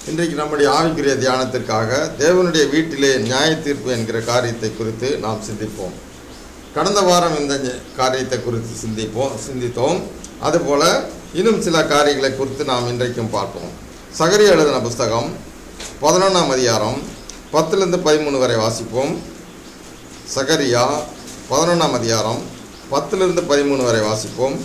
இன்றைக்கு நம்முடைய ஆவிக்குரிய தியானத்திற்காக தேவனுடைய வீட்டிலே நியாய தீர்ப்பு என்கிற காரியத்தை குறித்து நாம் சிந்திப்போம். கடந்த வாரம் இந்த காரியத்தை குறித்து சிந்தித்தோம். அதுபோல் இன்னும் சில காரியங்களை குறித்து நாம் இன்றைக்கும் பார்ப்போம். சகரியா எழுதின புஸ்தகம் 11ஆம் அதிகாரம் 10-13 வரை வாசிப்போம். சகரியா 11ஆம் அதிகாரம் 10-13 வரை வாசிப்போம்.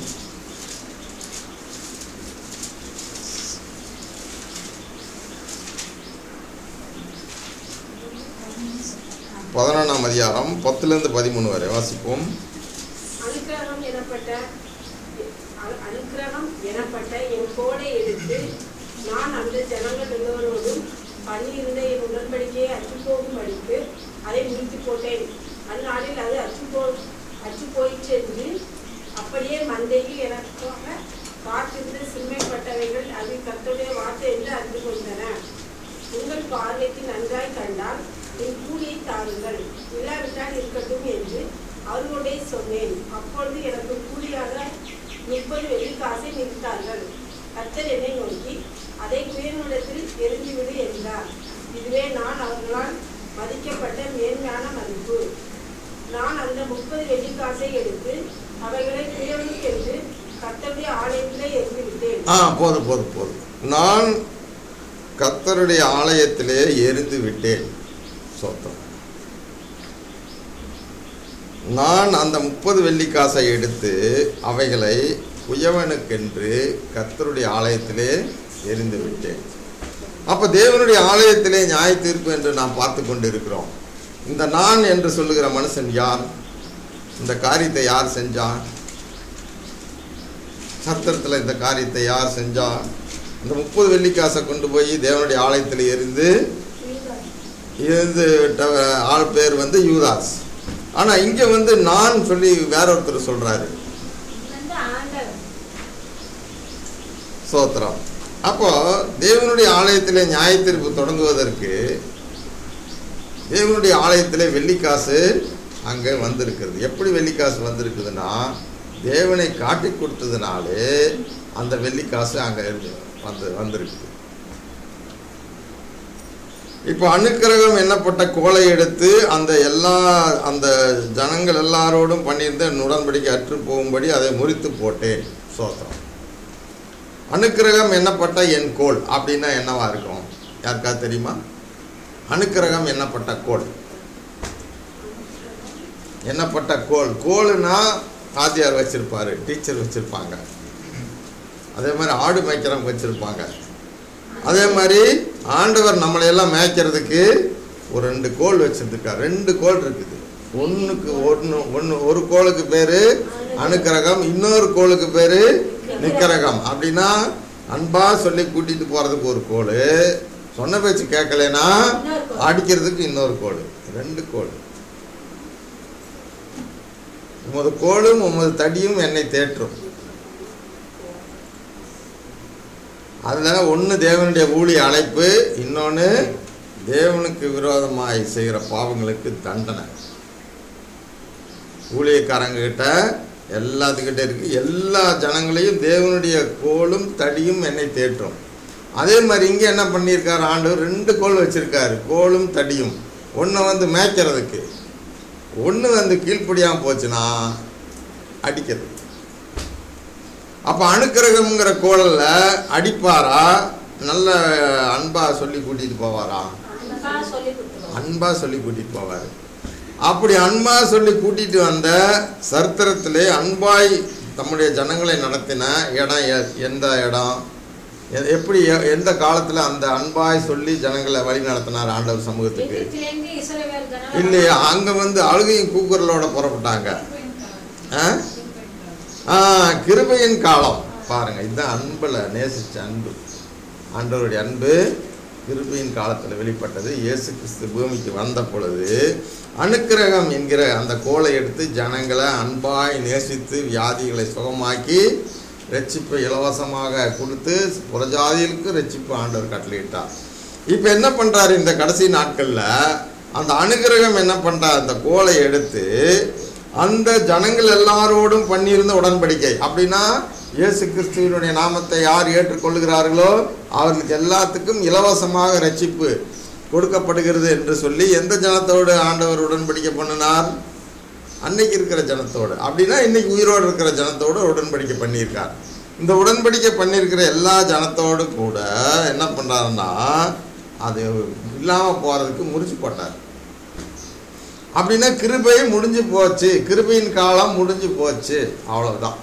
பதினொன்றாம் அதிகாரம் 10-13 வரை வாசிப்போம். அனுக்கிரகம் எனப்பட்ட என் கோலை எடுத்து நான் அந்த ஜனங்கள் எல்லோரோடும் பண்ணியிருந்த என் உடன்படிக்கையை அற்றுப்போகும்படிக்கு அதை முடித்து போட்டேன். அந்நாளில் அது அச்சு போயிற்றென்று அப்படியே மந்தையில் எனக்காக காத்திருந்த சிறுமைப்பட்டவைகள் அது கர்த்தருடைய வார்த்தை என்று அறிந்து கொண்டன. உங்கள் பார்வைக்கு நன்றாய் கண்டால் என் கூலியை தாருங்கள், இல்லாவிட்டால் இருக்கட்டும் என்று அவர்களோடே சொன்னேன். அப்பொழுது எனக்கு கூலியாக 30 வெள்ளிக்காசை நிறுத்தார்கள். கர்த்தர் என்னை நோக்கி அதை குயவனிடத்தில் எரிந்துவிடு என்றார். இதுவே நான் அவர்களால் மதிக்கப்பட்ட மேன்மையான மதிப்பு. நான் அந்த 30 வெள்ளிக்காசை எடுத்து அவைகளை குயவனுக்கு என்று கர்த்தருடைய ஆலயத்திலே எரிந்துவிட்டேன். போதும். நான் கர்த்தருடைய ஆலயத்திலே எரிந்து விட்டேன். நான் அந்த 30 வெள்ளிக்காசை எடுத்து அவைகளை குயவனுக்கென்று கர்த்தருடைய ஆலயத்திலே எரிந்து விட்டேன். அப்போ தேவனுடைய ஆலயத்திலே நியாய தீர்ப்பு என்று நாம் பார்த்து கொண்டு இருக்கிறோம். இந்த நான் என்று சொல்லுகிற மனுஷன் யார்? இந்த காரியத்தை யார் செஞ்சான்? சத்திரத்தில் இந்த காரியத்தை யார் செஞ்சான்? இந்த 30 வெள்ளிக்காசை கொண்டு போய் தேவனுடைய ஆலயத்தில் எரிந்து விட்ட ஆள் பேர் யூதாஸ். ஆனால் இங்கே நான் சொல்லி வேற ஒருத்தர் சொல்கிறாரு. சோத்திரம். அப்போ தேவனுடைய ஆலயத்திலே நியாய தீர்ப்பு தொடங்குவதற்கு தேவனுடைய ஆலயத்திலே வெள்ளிக்காசு அங்கே வந்திருக்கிறது. எப்படி வெள்ளிக்காசு வந்திருக்குதுன்னா, தேவனை காட்டி கொடுத்ததுனாலே அந்த வெள்ளிக்காசு அங்கே வந்திருக்குது. இப்போ அனுக்கிரகம் என்னப்பட்ட கோலை எடுத்து அந்த ஜனங்கள் எல்லாரோடும் பண்ணியிருந்த உடன்படிக்கை அற்று போகும்படி அதை முறித்து போட்டேன். சோத்திரம். அனுக்கிரகம் என்னப்பட்ட என் கோல் அப்படின்னா என்னவா இருக்கும்? யாருக்கா தெரியுமா? அனுக்கிரகம் என்னப்பட்ட கோல், என்னப்பட்ட கோல்னா ஆதியார் வச்சிருப்பாரு, டீச்சர் வச்சிருப்பாங்க, அதே மாதிரி ஆடு மேய்க்கிறவங்க வச்சிருப்பாங்க. அதே மாதிரி ஆண்டவர் நம்மளையெல்லாம் மேய்க்கிறதுக்கு ஒரு 2 கோல் வச்சிருக்கார். 2 கோல் இருக்குது. ஒரு கோளுக்கு பேரு அனுக்கிரகம், இன்னொரு கோளுக்கு பேரு நிக்கிரகம். அப்படின்னா அன்பா சொல்லி கூட்டிட்டு போறதுக்கு ஒரு கோல், சொன்ன பேச்சு கேட்கலனா அடிக்கிறதுக்கு இன்னொரு கோல். 2 கோல். உமது கோலும் உமது தடியும் என்னை தேற்றும். அதில் ஒன்று தேவனுடைய ஊழிய அழைப்பு, இன்னொன்று தேவனுக்கு விரோதமாய் செய்கிற பாவங்களுக்கு தண்டனை. ஊழியக்காரங்கிட்ட எல்லாத்துக்கிட்ட இருக்கு. எல்லா ஜனங்களையும் தேவனுடைய கோலும் தடியும் என்னை தேற்றும். அதே மாதிரி இங்கே என்ன பண்ணியிருக்காரு ஆண்டவர்? 2 கோல் வச்சிருக்காரு, கோலும் தடியும். ஒன்று மேய்க்கிறதுக்கு, ஒன்று கீழ்ப்படியாமல் போச்சுன்னா அடிக்கிறது. அப்போ அனுக்கிரகம்ங்கிற கோலில் அடிப்பாரா, நல்ல அன்பா சொல்லி கூட்டிகிட்டு போவாரா? அன்பா சொல்லி கூட்டிகிட்டு போவார். அப்படி அன்பா சொல்லி கூட்டிகிட்டு வந்த சரித்திரத்திலே அன்பாய் தம்முடைய ஜனங்களை நடத்தின இடம் எந்த இடம், எப்படி எந்த காலத்தில் அந்த அன்பாய் சொல்லி ஜனங்களை வழி நடத்தினார் ஆண்டவர் சமூகத்துக்கு? இல்லையா? அங்கே அழுகையும் கூக்குரலோட புறப்பட்டாங்க. கிருபையின் காலம் பாருங்க. இதுதான் அன்புல நேசிச்ச அன்பு. ஆண்டவருடைய அன்பு கிருபையின் காலத்தில் வெளிப்பட்டது. இயேசு கிறிஸ்து பூமிக்கு வந்த பொழுது அனுக்கிரகம் என்கிற அந்த கோலை எடுத்து ஜனங்களை அன்பாய் நேசித்து வியாதிகளை சுகமாக்கி ரட்சிப்பை இலவசமாக கொடுத்து புறஜாதிகளுக்கு ரட்சிப்பு ஆண்டவர் கட்டளையிட்டார். இப்போ என்ன பண்ணுறாரு? இந்த கடைசி நாட்களில் அந்த அனுக்கிரகம் என்ன பண்ணுறார்? அந்த கோலை எடுத்து அந்த ஜனங்கள் எல்லாரோடும் பண்ணியிருந்த உடன்படிக்கை. அப்படின்னா இயேசு கிறிஸ்துவினுடைய நாமத்தை யார் ஏற்றுக்கொள்கிறார்களோ அவர்களுக்கு எல்லாத்துக்கும் இலவசமாக ரட்சிப்பு கொடுக்கப்படுகிறது என்று சொல்லி எந்த ஜனத்தோடு ஆண்டவர் உடன்படிக்கை பண்ணினார்? அன்னைக்கு இருக்கிற ஜனத்தோடு. அப்படின்னா இன்னைக்கு உயிரோடு இருக்கிற ஜனத்தோடு உடன்படிக்கை பண்ணியிருக்கார். இந்த உடன்படிக்கை பண்ணியிருக்கிற எல்லா ஜனத்தோடு கூட என்ன பண்ணுறாருன்னா அது இல்லாமல் போகிறதுக்கு முறிச்சு போட்டார். அப்படின்னா கிருபை முடிஞ்சு போச்சு, கிருபையின் காலம் முடிஞ்சு போச்சு, அவ்வளவுதான்.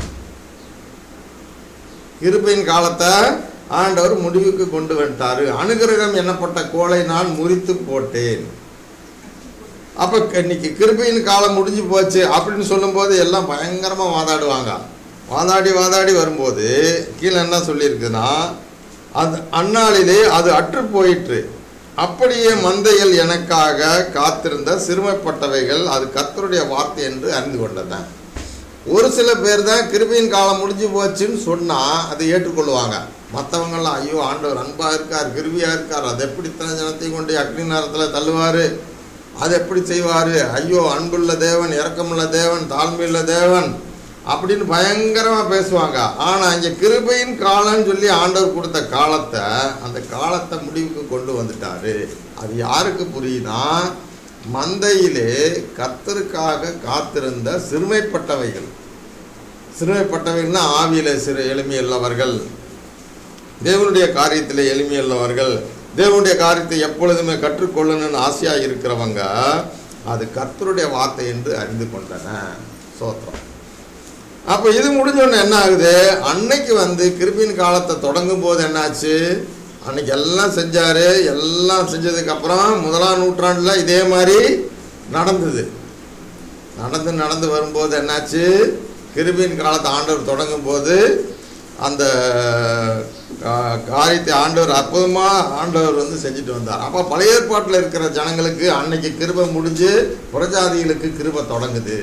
கிருபையின் காலத்தை ஆண்டவர் முடிவுக்கு கொண்டு வந்துட்டாரு. அனுகிரகம் என்னப்பட்ட கோலை நான் முறித்து போட்டேன். அப்போ இன்னைக்கு கிருபையின் காலம் முடிஞ்சு போச்சு அப்படின்னு சொல்லும்போது எல்லாம் பயங்கரமாக வாதாடுவாங்க. வாதாடி வரும்போது கீழே என்ன சொல்லியிருக்குன்னா, அது அந்நாளிலே அது அற்று போயிற்று, அப்படியே மந்தைகள் எனக்காக காத்திருந்த சிறுமைப்பட்டவைகள் அது கர்த்தருடைய வார்த்தை என்று அறிந்து கொண்டேன். ஒரு சில பேர் தான் கிருபையின் காலம் முடிஞ்சு போச்சுன்னு சொன்னால் அதை ஏற்றுக்கொள்வாங்க. மற்றவங்கெல்லாம் ஐயோ ஆண்டவர் அன்பாக இருக்கார், கிருபியாக இருக்கார், அது எப்படி இத்தனை ஜனத்தையும் கொண்டு அக்னி நேரத்தில் தள்ளுவார், அது எப்படி செய்வார், ஐயோ அன்புள்ள தேவன், இரக்கமுள்ள தேவன், தாழ்மையுள்ள தேவன் அப்படின்னு பயங்கரமாக பேசுவாங்க. ஆனால் இங்கே கிருபையின் காலம்னு சொல்லி ஆண்டவர் கொடுத்த காலத்தை, அந்த காலத்தை முடிவுக்கு கொண்டு வந்துட்டாரு. அது யாருக்கு புரியுனா, மந்தையிலே கர்த்தருக்காக காத்திருந்த சிறுமைப்பட்டவைகள். சிறுமைப்பட்டவைகள்னா ஆவியிலே எளிமையுள்ளவர்கள், தேவனுடைய காரியத்தில் எளிமையுள்ளவர்கள், தேவனுடைய காரியத்தை எப்பொழுதுமே கற்றுக்கொள்ளணும்னு ஆசையாக இருக்கிறவங்க அது கர்த்தருடைய வார்த்தை என்று அறிந்து கொண்டன. சோத்திரம். அப்போ இது முடிஞ்சோன்னு என்ன ஆகுது, அன்னைக்கு கிருபையின் காலத்தை தொடங்கும் போது என்னாச்சு, அன்னைக்கு எல்லாம் செஞ்சார். எல்லாம் செஞ்சதுக்கப்புறம் 1ஆம் நூற்றாண்டில் இதே மாதிரி நடந்தது. நடந்து வரும்போது என்னாச்சு, கிருபையின் காலத்தை ஆண்டவர் தொடங்கும் போது அந்த காரியத்தை ஆண்டவர் அற்புதமாக ஆண்டவர் செஞ்சுட்டு வந்தார். அப்போ பழைய ஏற்பாட்டில் இருக்கிற ஜனங்களுக்கு அன்னைக்கு கிருபை முடிஞ்சு புறஜாதிகளுக்கு கிருபை தொடங்குது.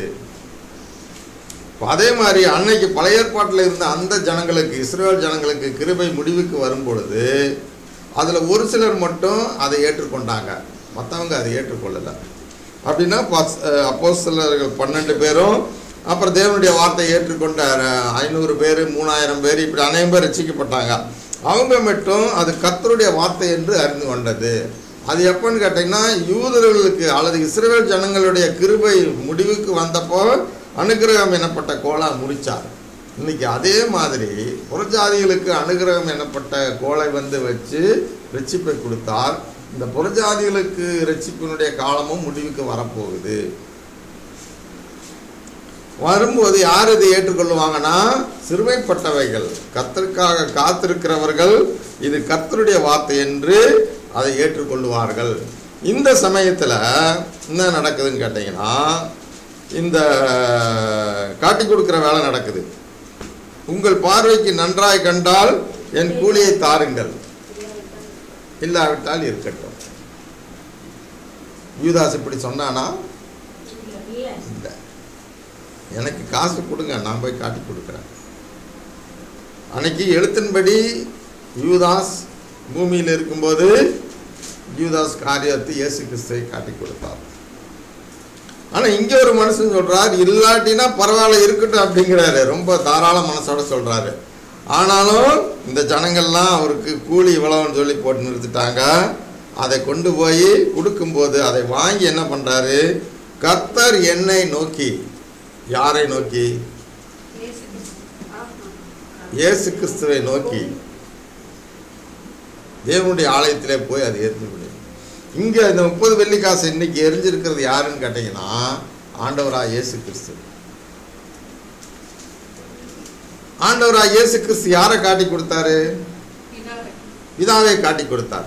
அதே மாதிரி அன்னைக்கு பழைய ஏற்பாட்டில் இருந்த அந்த ஜனங்களுக்கு, இஸ்ரவேல் ஜனங்களுக்கு கிருபை முடிவுக்கு வரும் பொழுது அதில் ஒரு சிலர் மட்டும் அதை ஏற்றுக்கொண்டாங்க, மற்றவங்க அதை ஏற்றுக்கொள்ளலை. அப்படின்னா அப்போஸ்தலர்கள் 12 பேரும், அப்புறம் தேவனுடைய வார்த்தையை ஏற்றுக்கொண்ட 500 பேர், 3000 பேர், இப்படி அநேகம் பேர் ரட்சிக்கப்பட்டாங்க. அவங்க மட்டும் அது கர்த்தருடைய வார்த்தை என்று அறிந்து கொண்டது. அது எப்போன்னு கேட்டிங்கன்னா, யூதர்களுக்கு அல்லது இஸ்ரவேல் ஜனங்களுடைய கிருபை முடிவுக்கு வந்தப்போ அனுகிரகம் எனப்பட்ட கோலை முடித்தார். இன்னைக்கு அதே மாதிரி புறஜாதிகளுக்கு அனுகிரகம் எனப்பட்ட கோலை வச்சு ரட்சிப்பை கொடுத்தார். இந்த புறஜாதிகளுக்கு ரட்சிப்பினுடைய காலமும் முடிவுக்கு வரப்போகுது. வரும்போது யார் இதை ஏற்றுக்கொள்ளுவாங்கன்னா, சிறுமைப்பட்டவைகள், கர்த்தருக்காக காத்திருக்கிறவர்கள் இது கர்த்தருடைய வார்த்தை என்று அதை ஏற்றுக்கொள்ளுவார்கள். இந்த சமயத்தில் என்ன நடக்குதுன்னு கேட்டிங்கன்னா, இந்த காட்டி கொடுக்குற வேலை நடக்குது. உங்கள் பார்வைக்கு நன்றாய் கண்டால் என் கூலியை தாருங்கள், இல்லாவிட்டால் இருக்கட்டும். யூதாஸ் இப்படி சொன்னானா? இல்லை, எனக்கு காசு கொடுங்க, நான் போய் காட்டி கொடுக்குறேன். அன்னைக்கு எழுத்தின்படி யூதாஸ் பூமியில் இருக்கும்போது யூதாஸ் காரியத்தை இயேசு கிறிஸ்துவை காட்டி கொடுத்தார். ஆனால் இங்கே ஒரு மனுஷன் சொல்கிறார், இல்லாட்டினா பரவாயில்ல இருக்கட்டும் அப்படிங்கிறாரு. ரொம்ப தாராள மனசோட சொல்கிறாரு. ஆனாலும் இந்த ஜனங்கள்லாம் அவருக்கு கூலி இவ்வளவுன்னு சொல்லி போட்டு நிறுத்திட்டாங்க. அதை கொண்டு போய் கொடுக்கும்போது அதை வாங்கி என்ன பண்ணுறாரு, கர்த்தர் என்னை நோக்கி, யாரை நோக்கி? இயேசு கிறிஸ்துவை நோக்கி தேவனுடைய ஆலயத்திலே போய் அதை ஏற்றி விடு. இங்கே இந்த 30 வெள்ளிக்காசு இன்னைக்கு எரிஞ்சிருக்கிறது யாருன்னு கேட்டிங்கன்னா, ஆண்டவராக இயேசு கிறிஸ்து. ஆண்டவராக இயேசு கிறிஸ்து யாரை காட்டி கொடுத்தாரு? பிதாவை காட்டி கொடுத்தாரு.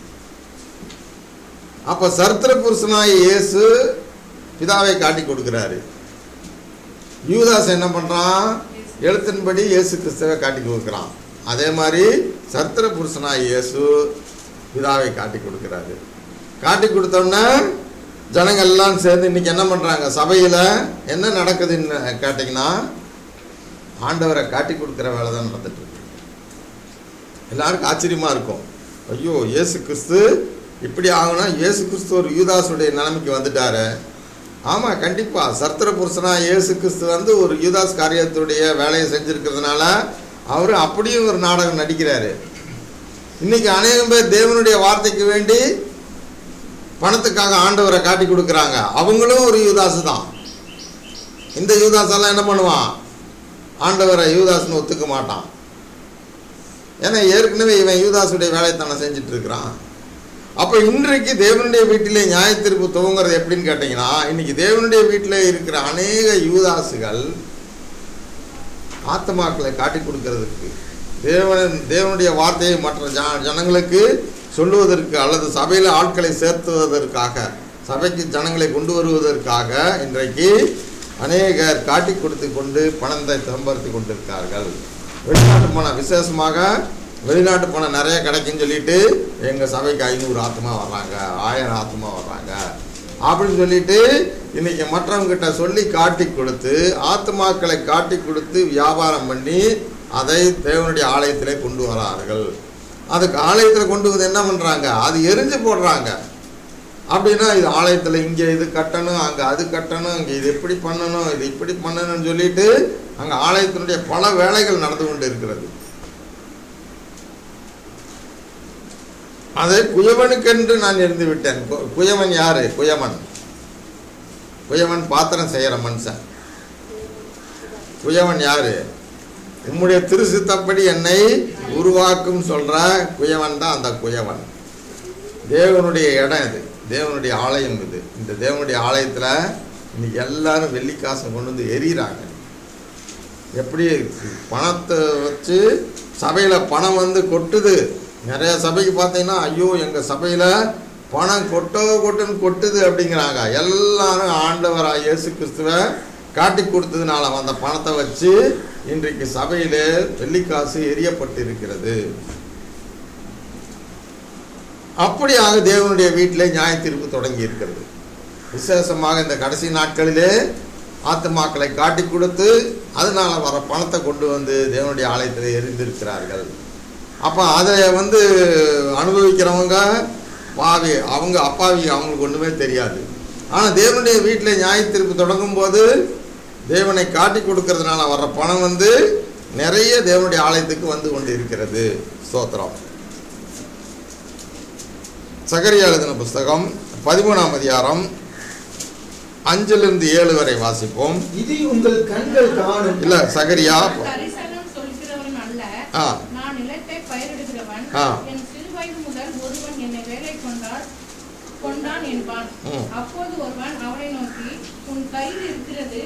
அப்போ சரித்திர புருஷனாய் இயேசு பிதாவை காட்டி கொடுக்குறாரு. யூதாஸ் என்ன பண்ணுறான்? எழுத்தின்படி இயேசு கிறிஸ்துவை காட்டி கொடுக்குறான். அதே மாதிரி சரித்திர புருஷனாய் இயேசு பிதாவை காட்டி கொடுக்குறாரு. காட்டி கொடுத்தோம்னா ஜனங்கள்லாம் சேர்ந்து இன்றைக்கி என்ன பண்ணுறாங்க, சபையில் என்ன நடக்குதுன்னு கேட்டிங்கன்னா, ஆண்டவரை காட்டி கொடுக்குற வேலை தான் நடந்துட்டு இருக்கு. எல்லாருக்கும் ஆச்சரியமாக இருக்கும், ஐயோ இயேசு கிறிஸ்து இப்படி ஆகுனா, இயேசு கிறிஸ்து ஒரு யூதாஸுடைய நிலைமைக்கு வந்துட்டாரு, ஆமாம், கண்டிப்பாக சரித்திர புருஷனா இயேசு கிறிஸ்து வந்து ஒரு யூதாஸ் காரியத்துடைய வேலையை செஞ்சுருக்கிறதுனால அவர் அப்படியும் ஒரு நாடகம் நடிக்கிறாரு. இன்னைக்கு அநேகம் பேர் தேவனுடைய வார்த்தைக்கு வேண்டி பணத்துக்காக ஆண்டவரை காட்டி கொடுக்குறாங்க. அவங்களும் ஒரு யூதாசு தான். இந்த யூதாஸெல்லாம் என்ன பண்ணுவான்? ஆண்டவரை யூதாஸ்னு ஒத்துக்க மாட்டான். ஏன்னா ஏற்கனவே இவன் யூதாசுடைய வேலையை தானே செஞ்சுட்டு இருக்கிறான். அப்போ இன்றைக்கு தேவனுடைய வீட்டிலே நியாயத்தீர்ப்பு துவங்குறது எப்படின்னு கேட்டிங்கன்னா, இன்னைக்கு தேவனுடைய வீட்டில் இருக்கிற அநேக யூதாசுகள் ஆத்மாக்களை காட்டி கொடுக்கறதுக்கு, தேவனுடைய வார்த்தையை மற்ற ஜனங்களுக்கு சொல்லுவதற்கு அல்லது சபையில் ஆட்களை சேர்த்துவதற்காக, சபைக்கு ஜனங்களை கொண்டு வருவதற்காக இன்றைக்கு அநேகர் காட்டி கொடுத்து கொண்டு பணத்தை சம்பாதித்து கொண்டிருக்கார்கள். வெளிநாட்டு பணம், விசேஷமாக வெளிநாட்டு பணம் நிறைய கிடைக்குன்னு சொல்லிட்டு எங்கள் சபைக்கு 500 ஆத்மா வர்றாங்க, 1000 ஆத்மா வர்றாங்க அப்படின்னு சொல்லிட்டு இன்னைக்கு மற்றவங்கிட்ட சொல்லி காட்டி கொடுத்து ஆத்மாக்களை காட்டி கொடுத்து வியாபாரம் பண்ணி அதை தேவனுடைய ஆலயத்திலே கொண்டு வரார்கள். அதுக்கு ஆலயத்தில் கொண்டு வந்து என்ன பண்ணுறாங்க? அது எரிஞ்சு போடுறாங்க. அப்படின்னா இது ஆலயத்தில் இங்கே இது கட்டணும், அங்கே அது கட்டணும், இங்கே இது எப்படி பண்ணணும், இது இப்படி பண்ணணும்னு சொல்லிட்டு அங்கே ஆலயத்தினுடைய பல வேலைகள் நடந்து கொண்டு இருக்கிறது. அதை குயவனுக்கென்று நான் இருந்து விட்டேன். குயவன் யாரு? குயவன் பாத்திரம் செய்கிற மனுஷன். குயவன் யாரு? உம்முடைய திருசித்தப்படி என்னை உருவாக்கும் சொல்ற குயவன் தான் அந்த குயவன். தேவனுடைய இடம் இது, தேவனுடைய ஆலயம் இது. இந்த தேவனுடைய ஆலயத்தில் இன்னைக்கு எல்லாரும் வெள்ளிக்காசை கொண்டு வந்து எறிகிறாங்க. எப்படி பணத்தை வச்சு சபையில் பணம் வந்து கொட்டுது. நிறைய சபைக்கு பார்த்தீங்கன்னா, ஐயோ எங்கள் சபையில் பணம் கொட்டுன்னு கொட்டுது அப்படிங்கிறாங்க. எல்லாரும் ஆண்டவராக இயேசு கிறிஸ்துவை காட்டி கொடுத்ததுனால அந்த பணத்தை வச்சு இன்றைக்கு சபையிலே வெள்ளிக்காசு எரியப்பட்டு இருக்கிறது. அப்படியாக தேவனுடைய வீட்டிலே நியாய தீர்ப்பு தொடங்கி இருக்கிறது. விசேஷமாக இந்த கடைசி நாட்களிலே ஆத்துமாக்களை காட்டி கொடுத்து அதனால வர பணத்தை கொண்டு வந்து தேவனுடைய ஆலயத்தில் எரிந்திருக்கிறார்கள். அப்போ அதை வந்து அனுபவிக்கிறவங்க பாவி, அவங்க அப்பாவி, அவங்களுக்கு ஒன்றுமே தெரியாது. ஆனால் தேவனுடைய வீட்டில் நியாய தீர்ப்பு தொடங்கும் போது தேவனை காட்டி கொடுக்கறதுனால வர்ற பணம் வந்து நிறைய தேவனுடைய ஆலயத்துக்கு வந்து கொண்டு இருக்கிறது. ஸ்தோத்திரம். சகரியா எழுதின புஸ்தகம் 13ஆம் அதிகாரம் 5-7 வரை வாசிப்போம். இது உங்கள் கண்கள் காணும். இல்ல, சகரியா தரிசனம் சொல்கிறவன் அல்ல, நான் நிலத்தை பயிரிடுகிறவன். என் சிறுவயது முதல் ஒருவன் என்னை வேலை கொண்டான் என்பான். அப்போது ஒருவன் அவனை நோக்கி, உன் கையில் இருக்கிறது.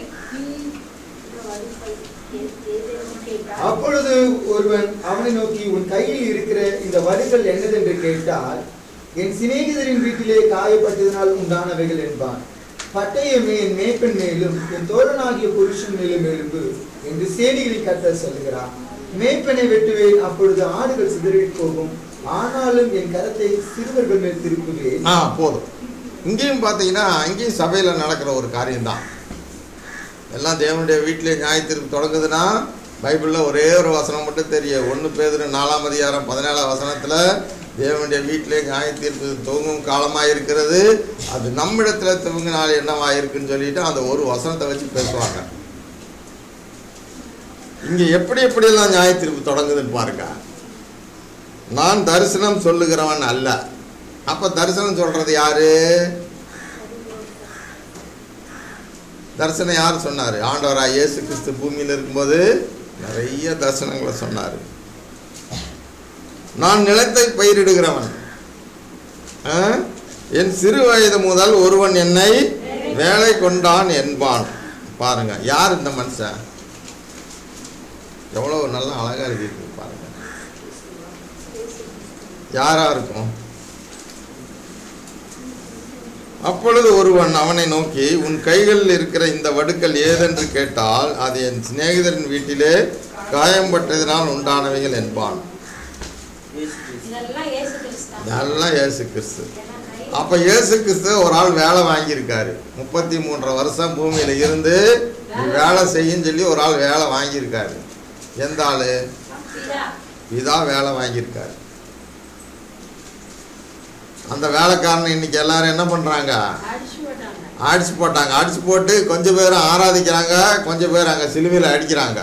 அப்பொழுது ஒருவன் அவனை நோக்கி, உன் கையில் இருக்கிற இந்த வடுகள் என்னதென்று கேட்டால், என் சிநேகிதரின் வீட்டிலே காயப்பட்டதனால் உண்டானவைகள் என்பான். பட்டயமே என் மேய்ப்பன் மேலும் என் தோழனாகிய புருஷன் மேலும் எழும்பு என்று சேனைகளில் கர்த்தர் சொல்கிறார். மேய்ப்பனை வெட்டுவேன், அப்பொழுது ஆடுகள் சிதறி போகும், ஆனாலும் என் கரத்தை சிறுவர்கள் மேல் திருப்புவேன். போதும். இங்கேயும் பார்த்தீங்கன்னா அங்கேயும் சபையில் நடக்கிற ஒரு காரியம்தான். எல்லாம் தேவனுடைய வீட்டிலே நியாயத்தீர்ப்பு தொடங்குதுன்னா பைபிளில் ஒரே ஒரு வசனம் மட்டும் தெரியும். 1 பேதுரு 4ஆம் அதிகாரம் 17ஆம் வசனத்தில் தேவனுடைய வீட்டிலே நியாயத்தீர்ப்பு துவங்கும் காலமாக இருக்கிறது, அது நம்மிடத்தில் துவங்கினால் என்னவாக இருக்குன்னு சொல்லிட்டு அந்த ஒரு வசனத்தை வச்சு பேசுவாங்க. இங்கே எப்படியெல்லாம் நியாயத்தீர்ப்பு தொடங்குதுன்னு பாருங்க. நான் தரிசனம் சொல்லுகிறவன் அல்ல. அப்போ தரிசனம் சொல்றது யாரு? தரிசனம் யார் சொன்னார்? ஆண்டவராக இயேசு கிறிஸ்து பூமியில் இருக்கும்போது நிறைய தரிசனங்களை சொன்னார். நான் நிலத்தை பயிரிடுகிறவன், என் சிறு வயது முதல் ஒருவன் என்னை வேலை கொண்டான் என்பான். பாருங்க, யார் இந்த மனுஷன்? எவ்வளவு நல்லா அழகா இருக்கு பாருங்க. யாரா இருக்கும்? அப்பொழுது ஒருவன் அவனை நோக்கி, உன் கைகளில் இருக்கிற இந்த வடுக்கள் ஏதென்று கேட்டால், அது என் சிநேகிதரின் வீட்டிலே காயம்பட்டதினால் உண்டானவைகள் என்பான். இதெல்லாம் இயேசு கிறிஸ்து. அப்ப இயேசு கிறிஸ்து ஒரு ஆள் வேலை வாங்கியிருக்காரு. 33 வருஷம் பூமியில இருந்து வேலை செய்யும் சொல்லி ஒரு ஆள் வேலை வாங்கியிருக்காரு. எந்த ஆளு? பிதா வேலை வாங்கியிருக்காரு. அந்த வேலைக்காரனை இன்னைக்கு எல்லாரும் என்ன பண்ணுறாங்க? அடிச்சு போட்டாங்க. அடிச்சு போட்டு கொஞ்சம் பேர் ஆராதிக்கிறாங்க, கொஞ்சம் பேர் அங்கே சிலுவையில் அடிக்கிறாங்க,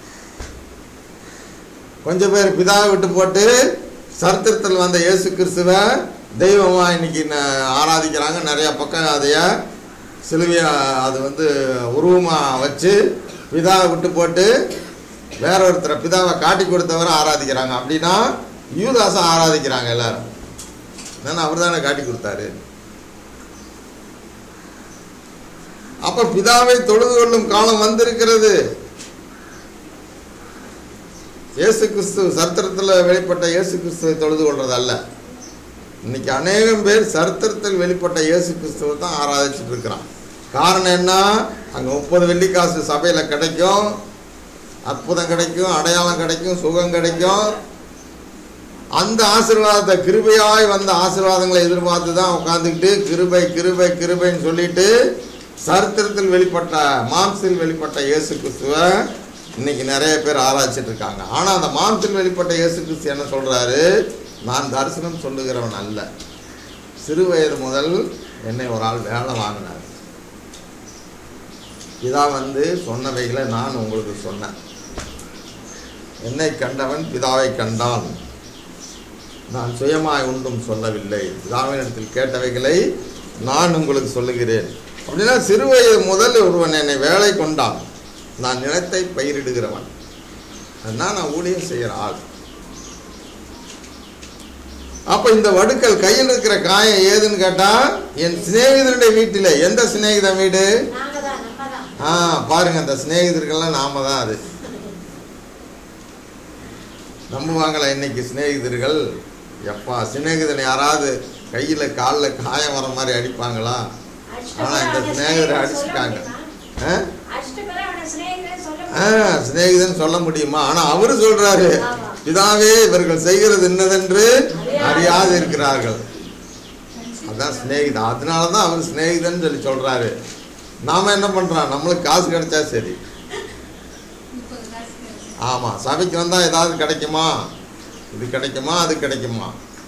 கொஞ்சம் பேர் பிதாவை விட்டு போட்டு சரித்திரத்தில் வந்த இயேசு கிறிஸ்துவை தெய்வமாக இன்னைக்கு ஆராதிக்கிறாங்க. நிறையா பக்கம் அதைய சிலுவையை அது உருவமாக வச்சு பிதாவை விட்டு போட்டு வேற ஒருத்தரை பிதாவை காட்டி கொடுத்தவரை ஆராதிக்கிறாங்க. அப்படின்னா யூதாசை ஆராதிக்கிறாங்க எல்லாரும். ஏன்னா அவர் தானே காட்டி கொடுத்தாரு. அப்ப பிதாவை தொழுது கொள்ளும் காலம் வந்திருக்கிறது. இயேசு கிறிஸ்து சரித்திரத்தில் வெளிப்பட்ட இயேசு கிறிஸ்துவை தொழுது கொள்றது அல்ல. இன்னைக்கு அநேகம் பேர் சரித்திரத்தில் வெளிப்பட்ட இயேசு கிறிஸ்துவை தான் ஆராதிச்சுட்டு இருக்கிறான். காரணம் என்ன? அங்கே 30 வெள்ளிக்காசு சபையில் கிடைக்கும், அற்புதம் கிடைக்கும், அடையாளம் கிடைக்கும், சுகம் கிடைக்கும். அந்த ஆசீர்வாதத்தை, கிருபையாய் வந்த ஆசீர்வாதங்களை எதிர்பார்த்து தான் உட்காந்துக்கிட்டு கிருபை கிருபை கிருபைன்னு சொல்லிட்டு சரித்திரத்தில் வெளிப்பட்ட மாம்சத்தில் வெளிப்பட்ட இயேசு கிறிஸ்துவை இன்னைக்கு நிறைய பேர் ஆராய்ச்சிட்டு இருக்காங்க. ஆனால் அந்த மாம்சத்தில் வெளிப்பட்ட இயேசு கிறிஸ்து என்ன சொல்கிறாரு? நான் தரிசனம் சொல்லுகிறவன் அல்ல, சிறு வயது முதல் என்னை ஒரு ஆள் வேலை வாங்கினார். இதான் சொன்னவைகளை நான் உங்களுக்கு சொன்னேன். என்னை கண்டவன் பிதாவை கண்டான், நான் சுயமாய் ஒன்றும் சொல்லவில்லை, பிதாவினிடத்தில் கேட்டவைகளை நான் உங்களுக்கு சொல்லுகிறேன். அப்படின்னா சிறு வயது முதல் ஒருவன் என்னை வேலை கொண்டான், நான் நிலத்தை பயிரிடுகிறவன், அதுதான் நான் ஊழியம் செய்கிற ஆள். அப்போ இந்த வடுக்கள் கையில் இருக்கிற காயம் ஏதுன்னு கேட்டால், என் சிநேகிதருடைய வீட்டில். எந்த சிநேகிதன் வீடு? பாருங்க, அந்த சிநேகிதர்கள்லாம் நாம தான். அது நம்புவாங்களா இன்னைக்கு சிநேகிதர்கள்? எப்பா சிநேகிதன் யாராவது கையில் காலில் காயம் வர மாதிரி அடிப்பாங்களா? ஆனால் இந்த சிநேகிதரை அடிச்சுட்டாங்க. சிநேகிதன் சொல்ல முடியுமா? ஆனால் அவரு சொல்றாரு, பிதாவே இவர்கள் செய்கிறது என்னதென்று அறியாது இருக்கிறார்கள். அதான் சிநேகிதன். அதனால தான் அவர் சிநேகிதன் சொல்லி சொல்றாரு. நாம என்ன பண்றோம்? நம்மளுக்கு காசு கிடைச்சா சரி. ஆமா, சபைக்கு வந்தா ஏதாவது கிடைக்குமா, இது கிடைக்குமா, அது கிடைக்குமா.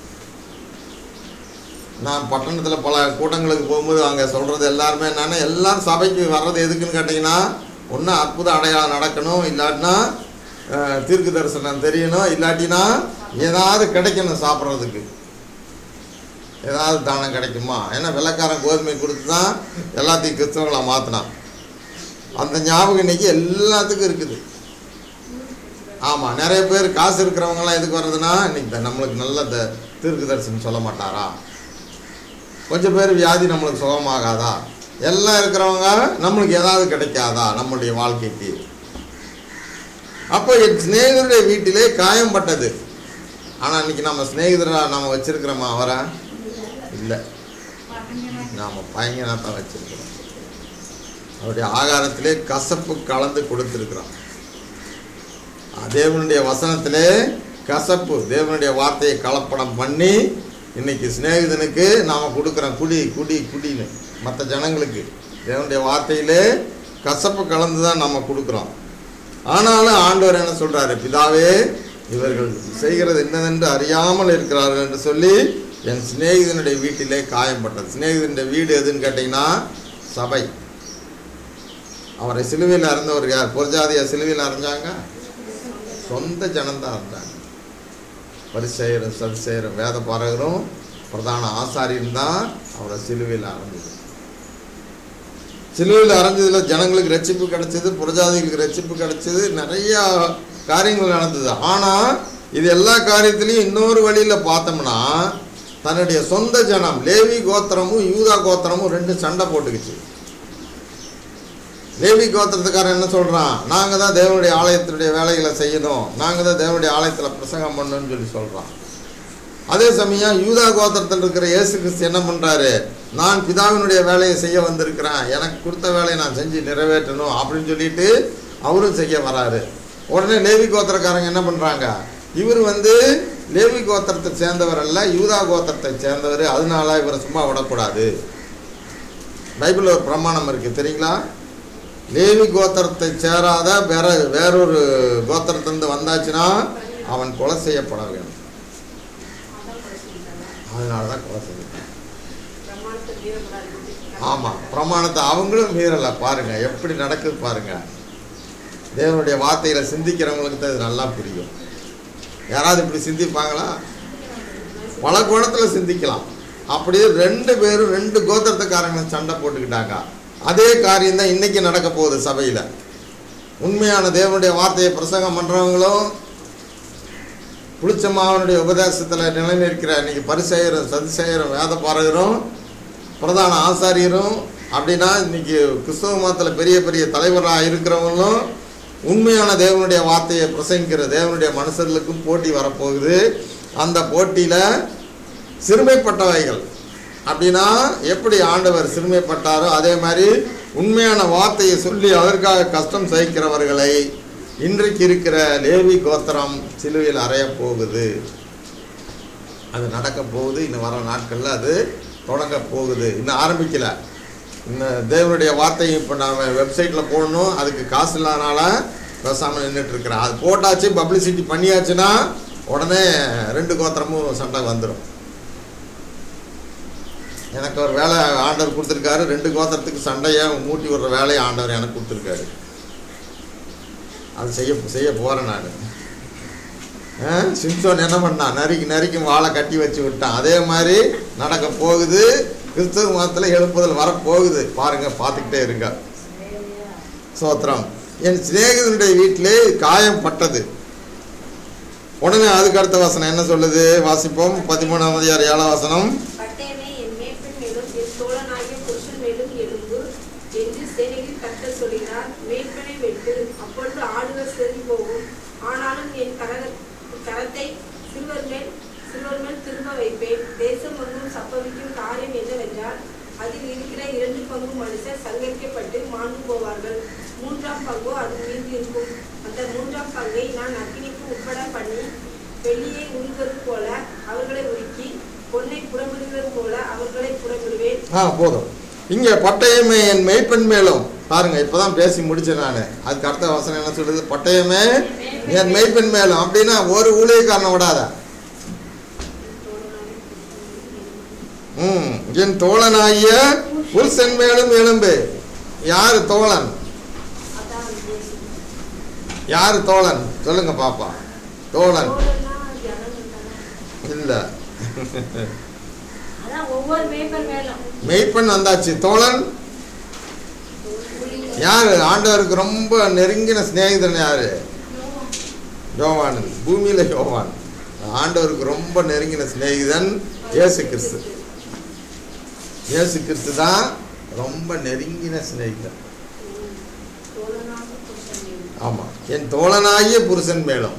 நான் பட்டணத்தில் பல கூட்டங்களுக்கு போகும்போது அங்கே சொல்றது எல்லாருமே என்னன்னா, எல்லாரும் சபைக்கு வர்றது எதுக்குன்னு கேட்டிங்கன்னா, ஒன்று அற்புத அடையாளம் நடக்கணும், இல்லாட்டினா தீர்க்க தரிசனம் தெரியணும், இல்லாட்டினா ஏதாவது கிடைக்கணும் சாப்பிட்றதுக்கு, ஏதாவது தானம் கிடைக்குமா. ஏன்னா வெள்ளைக்காரன் கோதுமை கொடுத்து தான் எல்லாத்தையும் கிறிஸ்தவங்களை மாற்றினான். அந்த ஞாபகம் இன்னைக்கு எல்லாத்துக்கும் இருக்குது. ஆமாம், நிறைய பேர் காசு இருக்கிறவங்களாம் எதுக்கு வர்றதுன்னா, இன்னைக்கு நம்மளுக்கு நல்ல தீர்க்க தரிசனம் சொல்ல மாட்டாரா, கொஞ்சம் பேர் வியாதி நம்மளுக்கு சுகமாகாதா, எல்லாம் இருக்கிறவங்க நம்மளுக்கு ஏதாவது கிடைக்காதா நம்மளுடைய வாழ்க்கைக்கு. அப்போ என் சிநேகிதருடைய வீட்டிலே காயம்பட்டது. ஆனால் இன்னைக்கு நம்ம சிநேகிதராக நம்ம வச்சிருக்கிறோமா அவரை? இல்லை, நாம் பையனாக தான் வச்சிருக்கிறோம். அவருடைய ஆகாரத்திலே கசப்பு கலந்து கொடுத்துருக்குறோம். தேவனுடைய வசனத்திலே கசப்பு, தேவனுடைய வார்த்தையை கலப்படம் பண்ணி இன்னைக்கு சிநேகிதனுக்கு நாம் கொடுக்குறோம் குடி குடி குடின்னு. மற்ற ஜனங்களுக்கு தேவனுடைய வார்த்தையிலே கசப்பு கலந்து தான் நம்ம கொடுக்குறோம். ஆனாலும் ஆண்டவர் என்ன சொல்கிறாரு? பிதாவே இவர்கள் செய்கிறது என்னதென்று அறியாமல் இருக்கிறார்கள் என்று சொல்லி என் சிநேகிதனுடைய வீட்டிலே காயம்பட்டது. சிநேகிதனுடைய வீடு எதுன்னு கேட்டிங்கன்னா சபை. அவரை சிலுவையில் அறைந்தவர் யார்? புறஜாதியா சிலுவையில் அறைஞ்சாங்க? சொந்த ஜனந்தான் இருந்தாங்க. பரிசேயரும் சதுசேயரும் வேத பாரகரும் பிரதான ஆசாரியும் தான் அவரை சிலுவையில் அறைஞ்சது. சிலுவையில் அறைஞ்சதில் ஜனங்களுக்கு ரட்சிப்பு கிடைச்சது, புறஜாதிகளுக்கு ரட்சிப்பு கிடைச்சது, நிறையா காரியங்கள் நடந்தது. ஆனால் இது எல்லா காரியத்திலையும் இன்னொரு வழியில் பார்த்தோம்னா, தன்னுடைய சொந்த ஜனம் லேவி கோத்திரமும் யூதா கோத்திரமும் ரெண்டு சண்டை போட்டுக்குச்சு. லேவி கோத்திரத்துக்காரன் என்ன சொல்கிறான்? நாங்கள் தான் தேவனுடைய ஆலயத்தினுடைய வேலைகளை செய்யணும், நாங்கள் தான் தேவனுடைய ஆலயத்தில் பிரசங்கம் பண்ணணும்னு சொல்லி சொல்கிறான். அதே சமயம் யூதா கோத்திரத்தில் இருக்கிற இயேசு கிறிஸ்து என்ன பண்ணுறாரு? நான் பிதாவினுடைய வேலையை செய்ய வந்திருக்கிறேன், எனக்கு கொடுத்த வேலையை நான் செஞ்சு நிறைவேற்றணும் அப்படின்னு சொல்லிட்டு அவரும் செய்ய வராரு. உடனே லேவி கோத்திரக்காரங்க என்ன பண்ணுறாங்க? இவர் லேவி கோத்திரத்தை சேர்ந்தவர் அல்ல, யூதா கோத்திரத்தை சேர்ந்தவர், அதனால இவரை சும்மா விடக்கூடாது. பைபிளில் ஒரு பிரமாணம் இருக்குது தெரியுங்களா? லேவி கோத்திரத்தை சேராத வேறொரு கோத்திரத்திலிருந்து வந்தாச்சுன்னா அவன் கொலை செய்யப்பட வேணும். அதனால தான் கொலை செஞ்சுட்டாங்க. பிரமாணத்தை மீறக்கூடாது. ஆமாம், பிரமாணத்தை அவங்களும் மீறலை. பாருங்கள் எப்படி நடக்குது பாருங்கள். தேவனுடைய வார்த்தையில் சிந்திக்கிறவங்களுக்கு தான் இது நல்லா புரியும். யாராவது இப்படி சிந்திப்பாங்களா? பல கோணத்தில் சிந்திக்கலாம். அப்படியே 2 பேரும் 2 கோத்திரத்துக்காரங்க சண்டை போட்டுக்கிட்டாங்க. அதே காரியம் தான் இன்றைக்கி நடக்க போகுது சபையில். உண்மையான தேவனுடைய வார்த்தையை பிரசங்கம் பண்ணுறவங்களும் புளிச்சமாவனுடைய உபதேசத்தில் நிலைநிற்கிற இன்றைக்கி பரிசேயரும் சதுசேயரும் வேத பாரகரும் பிரதான ஆசாரியரும் அப்படின்னா இன்றைக்கி கிறிஸ்தவ மதத்தில் பெரிய பெரிய தலைவராக இருக்கிறவங்களும் உண்மையான தேவனுடைய வார்த்தையை பிரசங்கிக்கிற தேவனுடைய மனுஷர்களுக்கும் போட்டி வரப்போகுது. அந்த போட்டியில் சிறுமைப்பட்டவைகள் அப்படின்னா எப்படி ஆண்டவர் சிறுமைப்பட்டாரோ அதே மாதிரி உண்மையான வார்த்தையை சொல்லி அதற்காக கஷ்டம் சகிக்கிறவர்களை இன்றைக்கு இருக்கிற லேவி கோத்திரம் சிலுவையில் அறைய போகுது. அது நடக்க போகுது. இன்னும் வர நாட்களில் அது தொடங்க போகுது. இன்னும் ஆரம்பிக்கலை. இன்னும் தேவனுடைய வார்த்தையை இப்போ நான் வெப்சைட்டில் போடணும், அதுக்கு காசு இல்லாதனால பேசாமல் நின்றுட்டுருக்குறேன். அது போட்டாச்சு, பப்ளிசிட்டி பண்ணியாச்சுன்னா உடனே 2 கோத்திரமும் சண்டை வந்துடும். எனக்கு ஒரு வேலை ஆண்டவர் கொடுத்துருக்காரு. 2 கோத்திரத்துக்கு சண்டையை மூட்டி விடுற வேலையை ஆண்டவர் எனக்கு கொடுத்துருக்காரு. அது செய்ய போகிறேன் நான். சிம்சோன் என்ன பண்ணான்? நரிக்கும் வாழை கட்டி வச்சு விட்டான். அதே மாதிரி நடக்க போகுது. கிறிஸ்தவ மதத்தில் எழுப்புதல் வரப்போகுது. பாருங்கள், பார்த்துக்கிட்டே இருங்க. சோத்திரம். என் சிநேகிதனுடைய வீட்டிலே காயம் பட்டது. உடனே அதுக்கு அடுத்த வசனம் என்ன சொல்லுது? வாசிப்போம். 13ஆம் அதிகாரம் 7ஆம் வசனம். பட்டயமே என் மேய்ப்பன் மேலும் என் தோழனாகிய புருஷன் மேலும் எழும்பு என்று சேனையில் கர்த்தர் சொல்கிறார். மேய்ப்பனை வெட்டு, அப்பொழுது ஆடுகள் செறி போகும். ஆனாலும் என் கரத்தை சிறுவர் மேல் திரும்ப வைப்பேன். தேசம் ஒன்றும் சம்பவிக்கும் காரியம் என்னவென்றால், அதில் இருக்கிற 2 பங்கு மனுஷர் சங்கரிக்கப்பட்டு மாண்டு போவார்கள். 3ஆம் பங்கோ அது மீது இருக்கும். அந்த 3ஆம் பங்கை நான் அக்கினிக்கு உட்பட பண்ணி, வெள்ளியை உருவது போல அவர்களை உருக்கி, பொன்னை புறமிடுவது போல அவர்களை புறமிடுவேன். போதும். இங்கே பட்டயமே என் மெய்ப்பெண் மேலும் பாருங்க, இப்போதான் பேசி முடிச்சேன் நான். அதுக்கு அடுத்த வசனம் என்ன சொல்லுது? பட்டயமே என் மெய்ப்பெண் மேலும். அப்படின்னா ஒரு ஊழியக்காரனை விடாத. என் தோழனாகிய புருஷன் மேலும் எழும்பு. யாரு தோழன்? யாரு தோழன்? சொல்லுங்க பாப்பா. தோழன் இல்ல, மெய்ப்பெண் வந்தாச்சு. தோழன் யாரு? ஆண்டவருக்கு ரொம்ப நெருங்கின சிநேகிதன் யாரு? யோவான். பூமியில யோவான். ஆண்டவருக்கு ரொம்ப நெருங்கின சிநேகிதன் இயேசு கிறிஸ்து. இயேசு கிறிஸ்து தான் ரொம்ப நெருங்கின சிநேகிதன். ஆமா, என் தோழனாகிய புருஷன் மேலும்.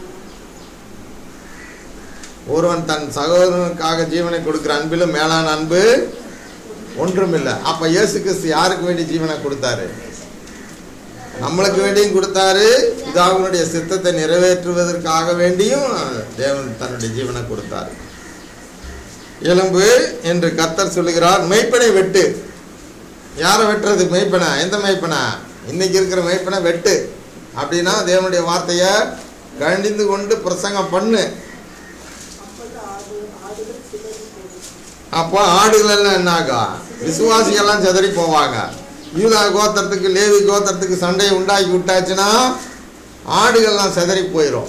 ஒருவன் தன் சகோதரனுக்காக ஜீவனை கொடுக்கிற அன்பிலும் மேலான அன்பு ஒன்றுமில்லை. அப்ப இயேசு கிறிஸ்து யாருக்கு வேண்டி ஜீவனை கொடுத்தாரு? நம்மளுக்கு வேண்டியும் கொடுத்தாரு. பிதாவினுடைய சித்தத்தை நிறைவேற்றுவதற்காக வேண்டியும் தேவன் தன்னுடைய ஜீவனை கொடுத்தாரு. எலும்பு என்று கர்த்தர் சொல்லுகிறார். மெய்ப்பனை வெட்டு. யாரை வெட்டுறது? மெய்ப்பனை. எந்த மெய்ப்பனை? இன்னைக்கு இருக்கிற மெய்ப்பனை வெட்டு. அப்படின்னா தேவனுடைய வார்த்தையை கண்டிந்து கொண்டு பிரசங்கம் பண்ணு. அப்போ ஆடுகள் எல்லாம் என்ன ஆகும்? விசுவாசிகள்லாம் சிதறி போவாங்க. யூதா கோத்திரத்துக்கு லேவி கோத்திரத்துக்கு சண்டையை உண்டாக்கி விட்டாச்சுன்னா ஆடுகள்லாம் சிதறி போயிடும்.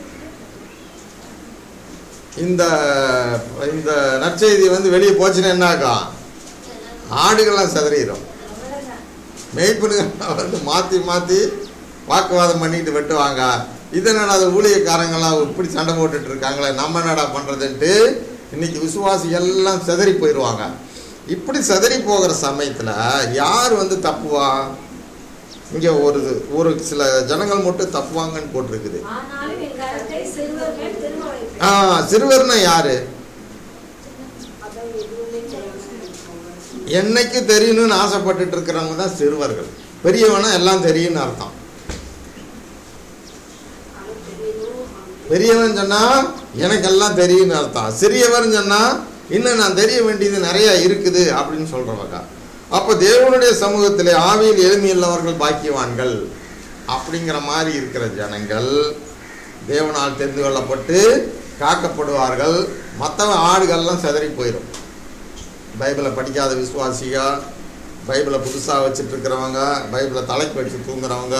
இந்த இந்த நற்செய்தி வெளியே போச்சுன்னா என்ன ஆகும்? ஆடுகள்லாம் சிதறிடும். மெய்ப்பனுங்க மாற்றி மாற்றி வாக்குவாதம் பண்ணிட்டு வெட்டுவாங்க. இதனால் அது ஊழியக்காரங்களாம் இப்படி சண்டை போட்டுட்டு இருக்காங்களே, நம்ம என்னடா பண்ணுறதுன்ட்டு இன்னைக்கு விசுவாசி எல்லாம் சிதறி போயிடுவாங்க. இப்படி சிதறி போகிற சமயத்தில் யார் தப்புவா? இங்கே ஒரு சில ஜனங்கள் மட்டும் தப்புவாங்கன்னு போட்டிருக்குது. சிறுவர்னா யாரு? என்னைக்கு தெரியணும்னு ஆசைப்பட்டுட்டு இருக்கிறவங்க தான் சிறுவர்கள். பெரியவனா எல்லாம் தெரியும்னு அர்த்தம். பெரியவன் சொன்னா எனக்கு எல்லாம் தெரியும்னு அர்த்தம். சிறியவன் சொன்னா இன்னும் நான் தெரிய வேண்டியது நிறைய இருக்குது அப்படின்னு சொல்றவங்க. அப்போ தேவனுடைய சமூகத்திலே ஆவியில் எளிமையுள்ளவர்கள் பாக்கியவான்கள் அப்படிங்கிற மாதிரி இருக்கிற ஜனங்கள் தேவனால் தெரிந்து கொள்ளப்பட்டு காக்கப்படுவார்கள். மற்றவன் ஆடுகள்லாம் சிதறி போயிடும். பைபிளை படிக்காத விசுவாசிங்க, பைபிளை புதுசாக வச்சுட்ருக்கிறவங்க, பைபிளை தலைக்கு வச்சு தூங்குறவங்க,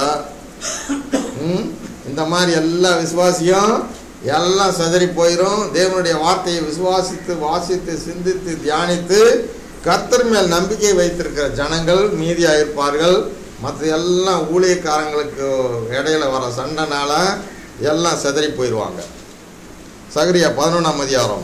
இந்த மாதிரி எல்லா விசுவாசியும் எல்லாம் சிதறி போயிடும். தேவனுடைய வார்த்தையை விசுவாசித்து வாசித்து சிந்தித்து தியானித்து கர்த்தர் மேல் நம்பிக்கை வைத்திருக்கிற ஜனங்கள் மீதியாக இருப்பார்கள். மற்ற எல்லாம் ஊழியக்காரங்களுக்கு இடையில வர சண்டைனால எல்லாம் சிதறி போயிடுவாங்க. சகரியா 11ஆம் அதிகாரம்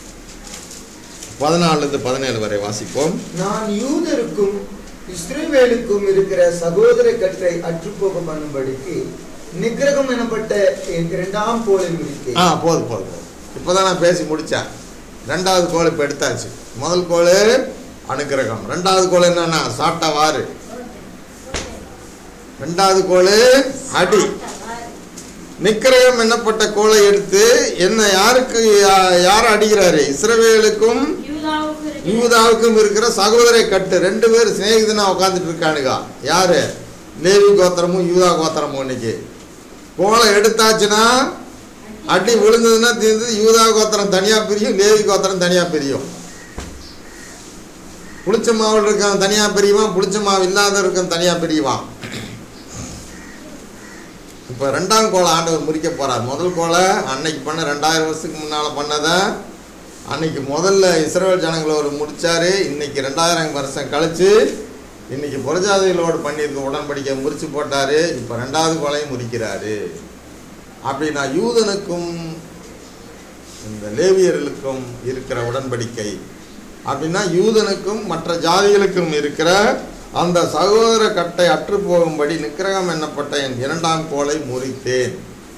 14-17 வரை வாசிப்போம். நான் யூதருக்கும் இஸ்ரவேலுக்கும் இருக்கிற சகோதர கற்றை அற்றுப்போக பண்ணும்படிக்கு நிக்கிரகம் எனப்பட்ட என் 2ஆம் கோலை முடித்தேன். போதும். இப்போதான் நான் பேசி முடித்தேன். 2வது கோல் இப்போ எடுத்தாச்சு. முதல் கோல் அனுக்கிரகம், 2வது கோல் என்னன்னா சாட்டா வாரு, 2வது கோல் அடி. நிக்கிரகம் என்னப்பட்ட கோலை எடுத்து என்ன யார் அடிக்கிறாரு? இஸ்ரவேலுக்கும் யூதாவுக்கும் இருக்கிற சகோதர கட்டு. 2 பேர் சிநேகிதனா உட்காந்துட்டு இருக்கானுங்க. யாரு? லேவி கோத்திரமும் யூதா கோத்திரமும். இன்னைக்கு கோலை எடுத்தாச்சுன்னா அடி விழுந்ததுன்னா தீர்ந்து யூதா கோத்திரம் தனியா பிரியும், லேவி கோத்திரம் தனியா பிரியும். புளிச்ச மாவில் இருக்கான் தனியா பிரிவான், புளிச்ச மாவு இல்லாத இருக்கான் தனியா பிரிவான். இப்போ 2ஆம் கோலை ஆண்டவர் முறிக்க போறார். முதல் கோலை அன்னைக்கு பண்ண 2000 வருஷத்துக்கு முன்னால் பண்ணதை அன்னைக்கு முதல்ல இஸ்ரவேல் ஜனங்களை ஒரு முடிச்சாரு. இன்னைக்கு 2000 வருஷம் கழிச்சு இன்னைக்கு புறஜாதிகளோடு பண்ணியிருக்க உடன்படிக்கை முறிச்சு போட்டாரு. இப்போ 2வது கோலையும் முறிக்கிறாரு. அப்படின்னா யூதனுக்கும் இந்த லேவியர்களுக்கும் இருக்கிற உடன்படிக்கை அப்படின்னா யூதனுக்கும் மற்ற ஜாதிகளுக்கும் இருக்கிற அந்த சகோதர கட்டை அற்று போகும்படி நிக்கிரகம் என்னப்பட்ட என் 2ஆம் கோலை முறித்தேன்.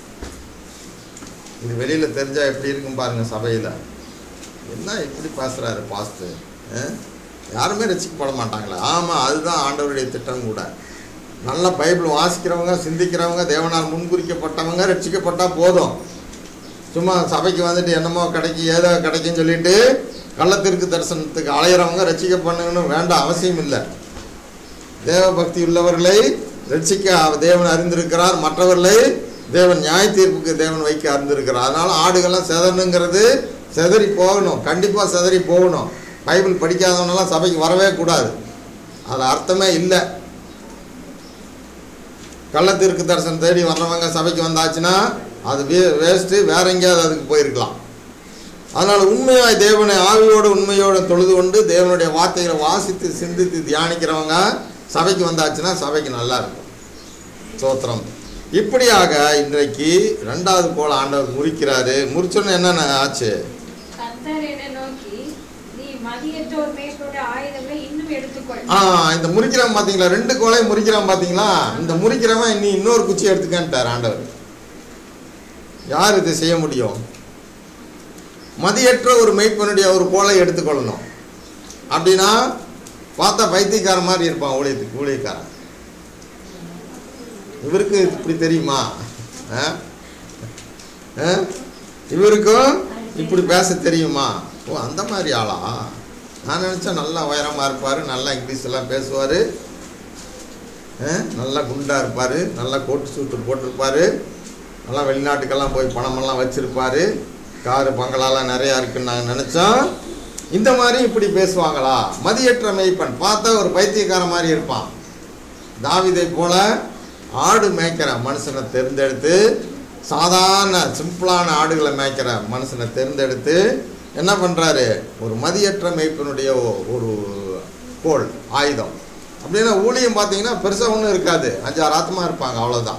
இது வெளியில தெரிஞ்சா எப்படி இருக்கும் பாருங்க. சபையில என்ன இப்படி பேசுறாரு பாஸ்ட், யாருமே ரசிக்கப்பட மாட்டாங்களா? ஆமா, அதுதான் ஆண்டவருடைய திட்டம் கூட. நல்லா பைபிள் வாசிக்கிறவங்க, சிந்திக்கிறவங்க, தேவனால் முன்குறிக்கப்பட்டவங்க ரட்சிக்கப்பட்டா போதும். சும்மா சபைக்கு வந்துட்டு என்னமோ கிடைக்கும் ஏதோ கிடைக்குன்னு சொல்லிட்டு கள்ளத்திற்கு தரிசனத்துக்கு அலையிறவங்க ரட்சிக்க பண்ணுங்கன்னு வேண்டாம், அவசியம் இல்லை. தேவ பக்தி உள்ளவர்களை ரட்சிக்க தேவன் அறிந்திருக்கிறார், மற்றவர்களை தேவன் நியாய தீர்ப்புக்கு தேவன் வைக்க அறிந்திருக்கிறார். அதனால ஆடுகள்லாம் செதறணுங்கிறது செதறி போகணும், கண்டிப்பாக செதறி போகணும். பைபிள் படிக்காதவனெல்லாம் சபைக்கு வரவே கூடாது, அதில் அர்த்தமே இல்லை. கள்ளத்திற்கு தரிசனம் தேடி வர்றவங்க சபைக்கு வந்தாச்சுன்னா அது வேஸ்ட்டு, வேற எங்கேயாவது அதுக்கு போயிருக்கலாம். அதனால் உண்மையாய் தேவனை ஆவியோடு உண்மையோடு தொழுது கொண்டு தேவனுடைய வார்த்தைகளை வாசித்து சிந்தித்து தியானிக்கிறவங்க சபைக்கு வந்தாச்சுன்னா சபைக்கு நல்லா இருக்கும். சோத்திரம். இப்படியாக இன்றைக்கு 2வது கோல் ஆண்டவர் முறிக்கிறாரு. முறிச்சோன்னு என்னென்ன ஆச்சு? இந்த முறிக்கிறவன் பாத்தீங்களா, 2 கோலையும் முறிக்கிறான் பாத்தீங்களா? இந்த முறிக்கிறவன் இன்னொரு குச்சி எடுத்துக்கான்ட்டார் ஆண்டவர். யார் இதை செய்ய முடியும்? மதியற்ற ஒரு மெய்ப்பனுடைய ஒரு கோலை எடுத்துக்கொள்ளணும். அப்படின்னா பார்த்தா பைத்தியக்காரன் மாதிரி இருப்பான் ஊழியக்காரன். இவருக்கு இப்படி தெரியுமா? இவருக்கும் இப்படி பேச தெரியுமா? ஓ, அந்த மாதிரி ஆளா? நான் நினச்சா நல்லா உயரமாக இருப்பார், நல்லா இங்கிலீஷ் எல்லாம் பேசுவார், நல்லா குண்டாக இருப்பார், நல்லா கோட்டு சூட்டு போட்டிருப்பார், நல்லா வெளிநாட்டுக்கெல்லாம் போய் பணமெல்லாம் வச்சுருப்பார், காரு பங்களாலாம் நிறையா இருக்குன்னு நாங்கள் நினச்சோம். இந்த மாதிரி இப்படி பேசுவாங்களா? மதியற்ற மேய்ப்பன் பார்த்தா ஒரு பைத்தியக்கார மாதிரி இருப்பான். தாவீதை போல ஆடு மேய்க்கிற மனுஷனை தேர்ந்தெடுத்து, சாதாரண சிம்பிளான ஆடுகளை மேய்க்கிற மனுஷனை தேர்ந்தெடுத்து என்ன பண்ணுறாரு? ஒரு மதியற்ற மேய்ப்பனுடைய ஒரு கோல் ஆயுதம். அப்படின்னா ஊழியம் பார்த்தீங்கன்னா பெருசாக ஒன்றும் இருக்காது, 5-6 ஆத்மா இருப்பாங்க, அவ்வளோதான்.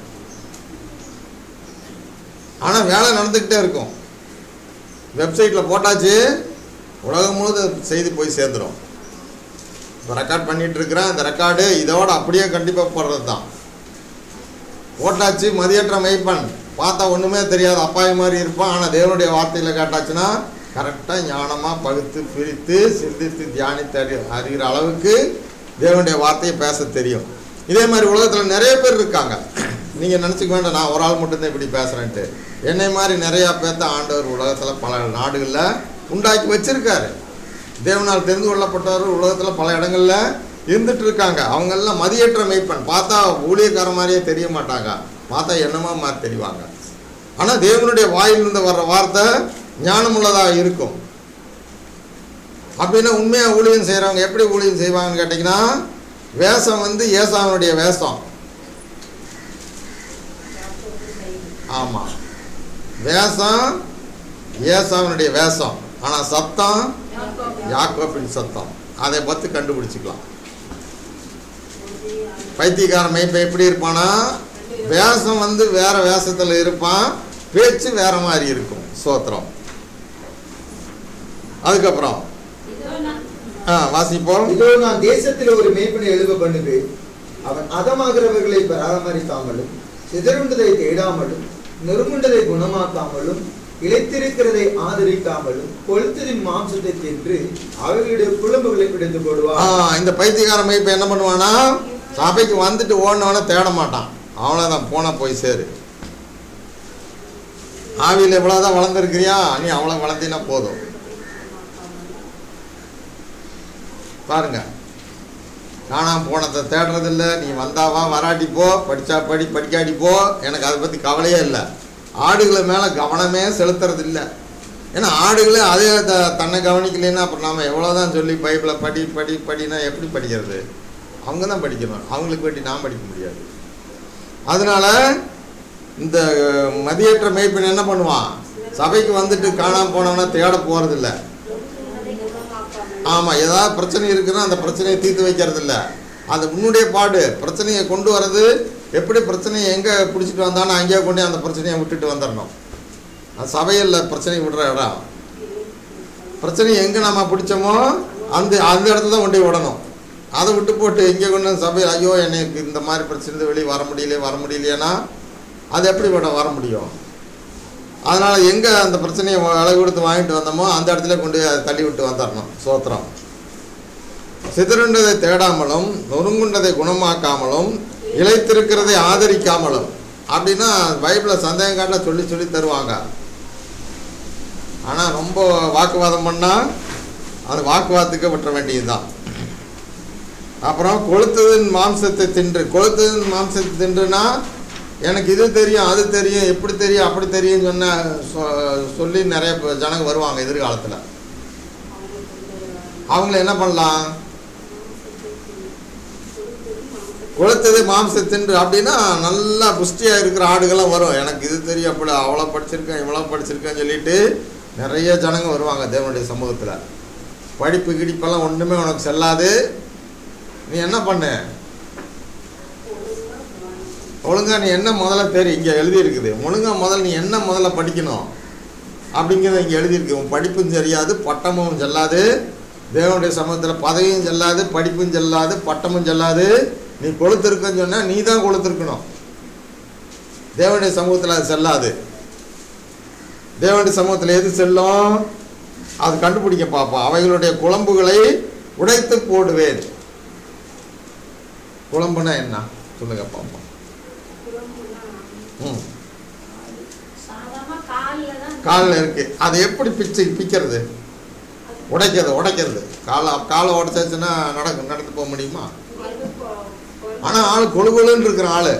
ஆனால் வேலை நடந்துக்கிட்டே இருக்கும். வெப்சைட்டில் போட்டாச்சு, உலகம் முழுவதும் செய்தி போய் சேர்ந்துடும். இப்போ ரெக்கார்ட் பண்ணிகிட்டு இருக்கிறேன், இந்த ரெக்கார்டு இதோட அப்படியே கண்டிப்பாக போடுறது தான். போட்டாச்சு. மதியற்ற மெய்ப்பன் பார்த்தா ஒன்றுமே தெரியாது, அப்பாவி மாதிரி இருப்பான். ஆனால் தேவனுடைய வார்த்தையில் கேட்டாச்சுன்னா கரெக்டாக ஞானமாக பகுத்து பிரித்து சிந்தித்து தியானித்து அறிகிற அளவுக்கு தேவனுடைய வார்த்தையை பேச தெரியும். இதே மாதிரி உலகத்தில் நிறைய பேர் இருக்காங்க. நீங்கள் நினச்சிக்க வேண்டாம் நான் ஒரு ஆள் மட்டும்தான் இப்படி பேசுகிறேன்ட்டு. என்னை மாதிரி நிறையா பேர்த்த ஆண்டவர் உலகத்தில் பல நாடுகளில் உண்டாக்கி வச்சிருக்காரு. தேவனால் தெரிந்து கொள்ளப்பட்டவர் உலகத்தில் பல இடங்களில் இருந்துட்டு இருக்காங்க. அவங்கெல்லாம் மதியற்ற மெய்ப்பன். பார்த்தா ஊழியக்கார மாதிரியே தெரிய மாட்டாங்க, பார்த்தா என்னமா மாதிரி தெரிவாங்க. ஆனால் தேவனுடைய வாயிலிருந்து வர்ற வார்த்தை ஞானமுள்ளதாக இருக்கும். அப்படின்னா உண்மையாக ஊழியம் செய்கிறவங்க எப்படி ஊழியம் செய்வாங்கன்னு கேட்டிங்கன்னா, வேஷம் வந்து ஏசாவனுடைய வேஷம். ஆமாம், வேஷம் ஏசாவனுடைய வேஷம், ஆனால் சத்தம் யாக்கோபின் சத்தம். அதை பற்றி கண்டுபிடிச்சிக்கலாம். பைத்தியக்கார மெய்ப்பை எப்படி இருப்பானா, வேஷம் வந்து வேற வேஷத்தில் இருப்பான், பேச்சு வேற மாதிரி இருக்கும். சோத்திரம். அதுக்கப்புறம் வாசிப்போம். இதோ நான் தேசத்தில் ஒரு மேய்ப்பனை எழுத பண்ணுவேன், அவன் அதமாகிறவர்களை பராமரிக்காமலும் சிதறுண்டதை தேடாமலும் நொறுங்குண்டதை குணமாக்காமலும் இழைத்திருக்கிறதை ஆதரிக்காமலும் கொளுத்ததின் மாம்சத்தை தின்று அவர்களுடைய குழம்புகளை பிடித்து போடுவான். இந்த பைத்தியக்கார மெய்ப்பை என்ன பண்ணுவானா, சபைக்கு வந்துட்டு ஓடினவன தேட மாட்டான். அவ்வளோதான், போனா போய் சேரு. ஆவியில் எவ்வளோதான் வளர்ந்துருக்கிறியா, நீ அவ்வளோ வளர்த்தினா போதும். பாருங்க, காணாம போனதை தேடுறதில்ல. நீ வந்தாவா, வராட்டி போ, படித்தா படி, படிக்காட்டி போ, எனக்கு அதை பற்றி கவலையே இல்லை. ஆடுகளை மேலே கவனமே செலுத்துறது இல்லை. ஏன்னா ஆடுகளே அதே தன்னை கவனிக்கலைன்னா அப்புறம் நாம் எவ்வளோதான் சொல்லி பைபிளை படி படி படினா எப்படி படிக்கிறது? அவங்க தான் படிக்கணும், அவங்களுக்கு வேண்டி நான் படிக்க முடியாது. அதனால் இந்த மதியற்ற மேய்ப்பன் என்ன பண்ணுவான், சபைக்கு வந்துட்டு காணாமல் போனவனா தேட போகிறதில்ல. ஆமாம், ஏதாவது பிரச்சனை இருக்குன்னா அந்த பிரச்சனையை தீர்த்து வைக்கிறது இல்லை. அந்த முன்னுடைய பாடு பிரச்சனையை கொண்டு வர்றது. எப்படி பிரச்சனையை எங்கே பிடிச்சிட்டு வந்தானோ அங்கேயே கொண்டு அந்த பிரச்சனையை விட்டுட்டு வந்துடணும். அது சபையில் பிரச்சனையை விடுற இடம். பிரச்சனையை எங்கே நம்ம பிடிச்சோமோ அந்த இடத்துல தான் கொண்டு விடணும். அதை விட்டு போட்டு இங்கே கொண்டு சபையில் ஐயோ எனக்கு இந்த மாதிரி பிரச்சனை வெளியே வர முடியலையேன்னா அது எப்படி வர முடியும்? அதனால் எங்கே அந்த பிரச்சனையை விலை கொடுத்து வாங்கிட்டு வந்தோமோ அந்த இடத்துல கொண்டு அதை தள்ளி விட்டு வந்துடணும். சோத்திரம். சிதறுண்டதை தேடாமலும் நொறுங்குண்டதை குணமாக்காமலும் இழைத்திருக்கிறதை ஆதரிக்காமலும். அப்படின்னா பைபிளில் சந்தேகம் காட்ட சொல்லி சொல்லி தருவாங்க. ஆனால் ரொம்ப வாக்குவாதம் பண்ணால் அது வாக்குவாதத்துக்கு விட்டுற வேண்டியதுதான். அப்புறம் கொளுத்ததின் மாம்சத்தை தின்றுனா எனக்கு இது தெரியும் அது தெரியும் எப்படி தெரியும் அப்படி தெரியும் சொல்லி நிறைய ஜனங்க வருவாங்க எதிர்காலத்தில். அவங்கள என்ன பண்ணலாம், கொளுத்தது மாம்சத்தை தின்று அப்படின்னா நல்லா புஷ்டியாக இருக்கிற ஆடுகள்லாம் வரும். எனக்கு இது தெரியும் அப்படி அவ்வளோ படிச்சிருக்கேன் இவ்வளோ படிச்சிருக்கேன்னு சொல்லிட்டு நிறைய ஜனங்க வருவாங்க தேவனுடைய சமூகத்தில். படிப்பு கிடிப்பெல்லாம் ஒன்றுமே உனக்கு செல்லாது. நீ என்ன பண்ண, ஒழுங்கா நீ என்ன முதல்ல தெரியும், இங்கே எழுதியிருக்குது. ஒழுங்கா முதல்ல நீ என்ன முதல்ல படிக்கணும் அப்படிங்கிறத இங்கே எழுதியிருக்கு. உன் படிப்பும் தெரியாது, பட்டமும் செல்லாது. தேவனுடைய சமூகத்தில் பதவியும் செல்லாது, படிப்பும் செல்லாது, பட்டமும் செல்லாது. நீ கொளுத்திருக்கன்னு சொன்னால் நீ தான் கொளுத்திருக்கணும். தேவனுடைய சமூகத்தில் அது செல்லாது. தேவனுடைய சமூகத்தில் எது செல்லும் அது கண்டுபிடிக்க பார்ப்போம். அவைகளுடைய குழம்புகளை உடைத்து போடுவேன். குழம்புனா என்ன சொல்லுங்க பார்ப்போம். காலில் இருக்கு, அது எப்படி பிக்கிறது, உடைக்கிறது. காலை உடைச்சாச்சுன்னா நடந்து போக முடியுமா? ஆனால் ஆள் கொழுகொழுன்னு இருக்கிற ஆள்,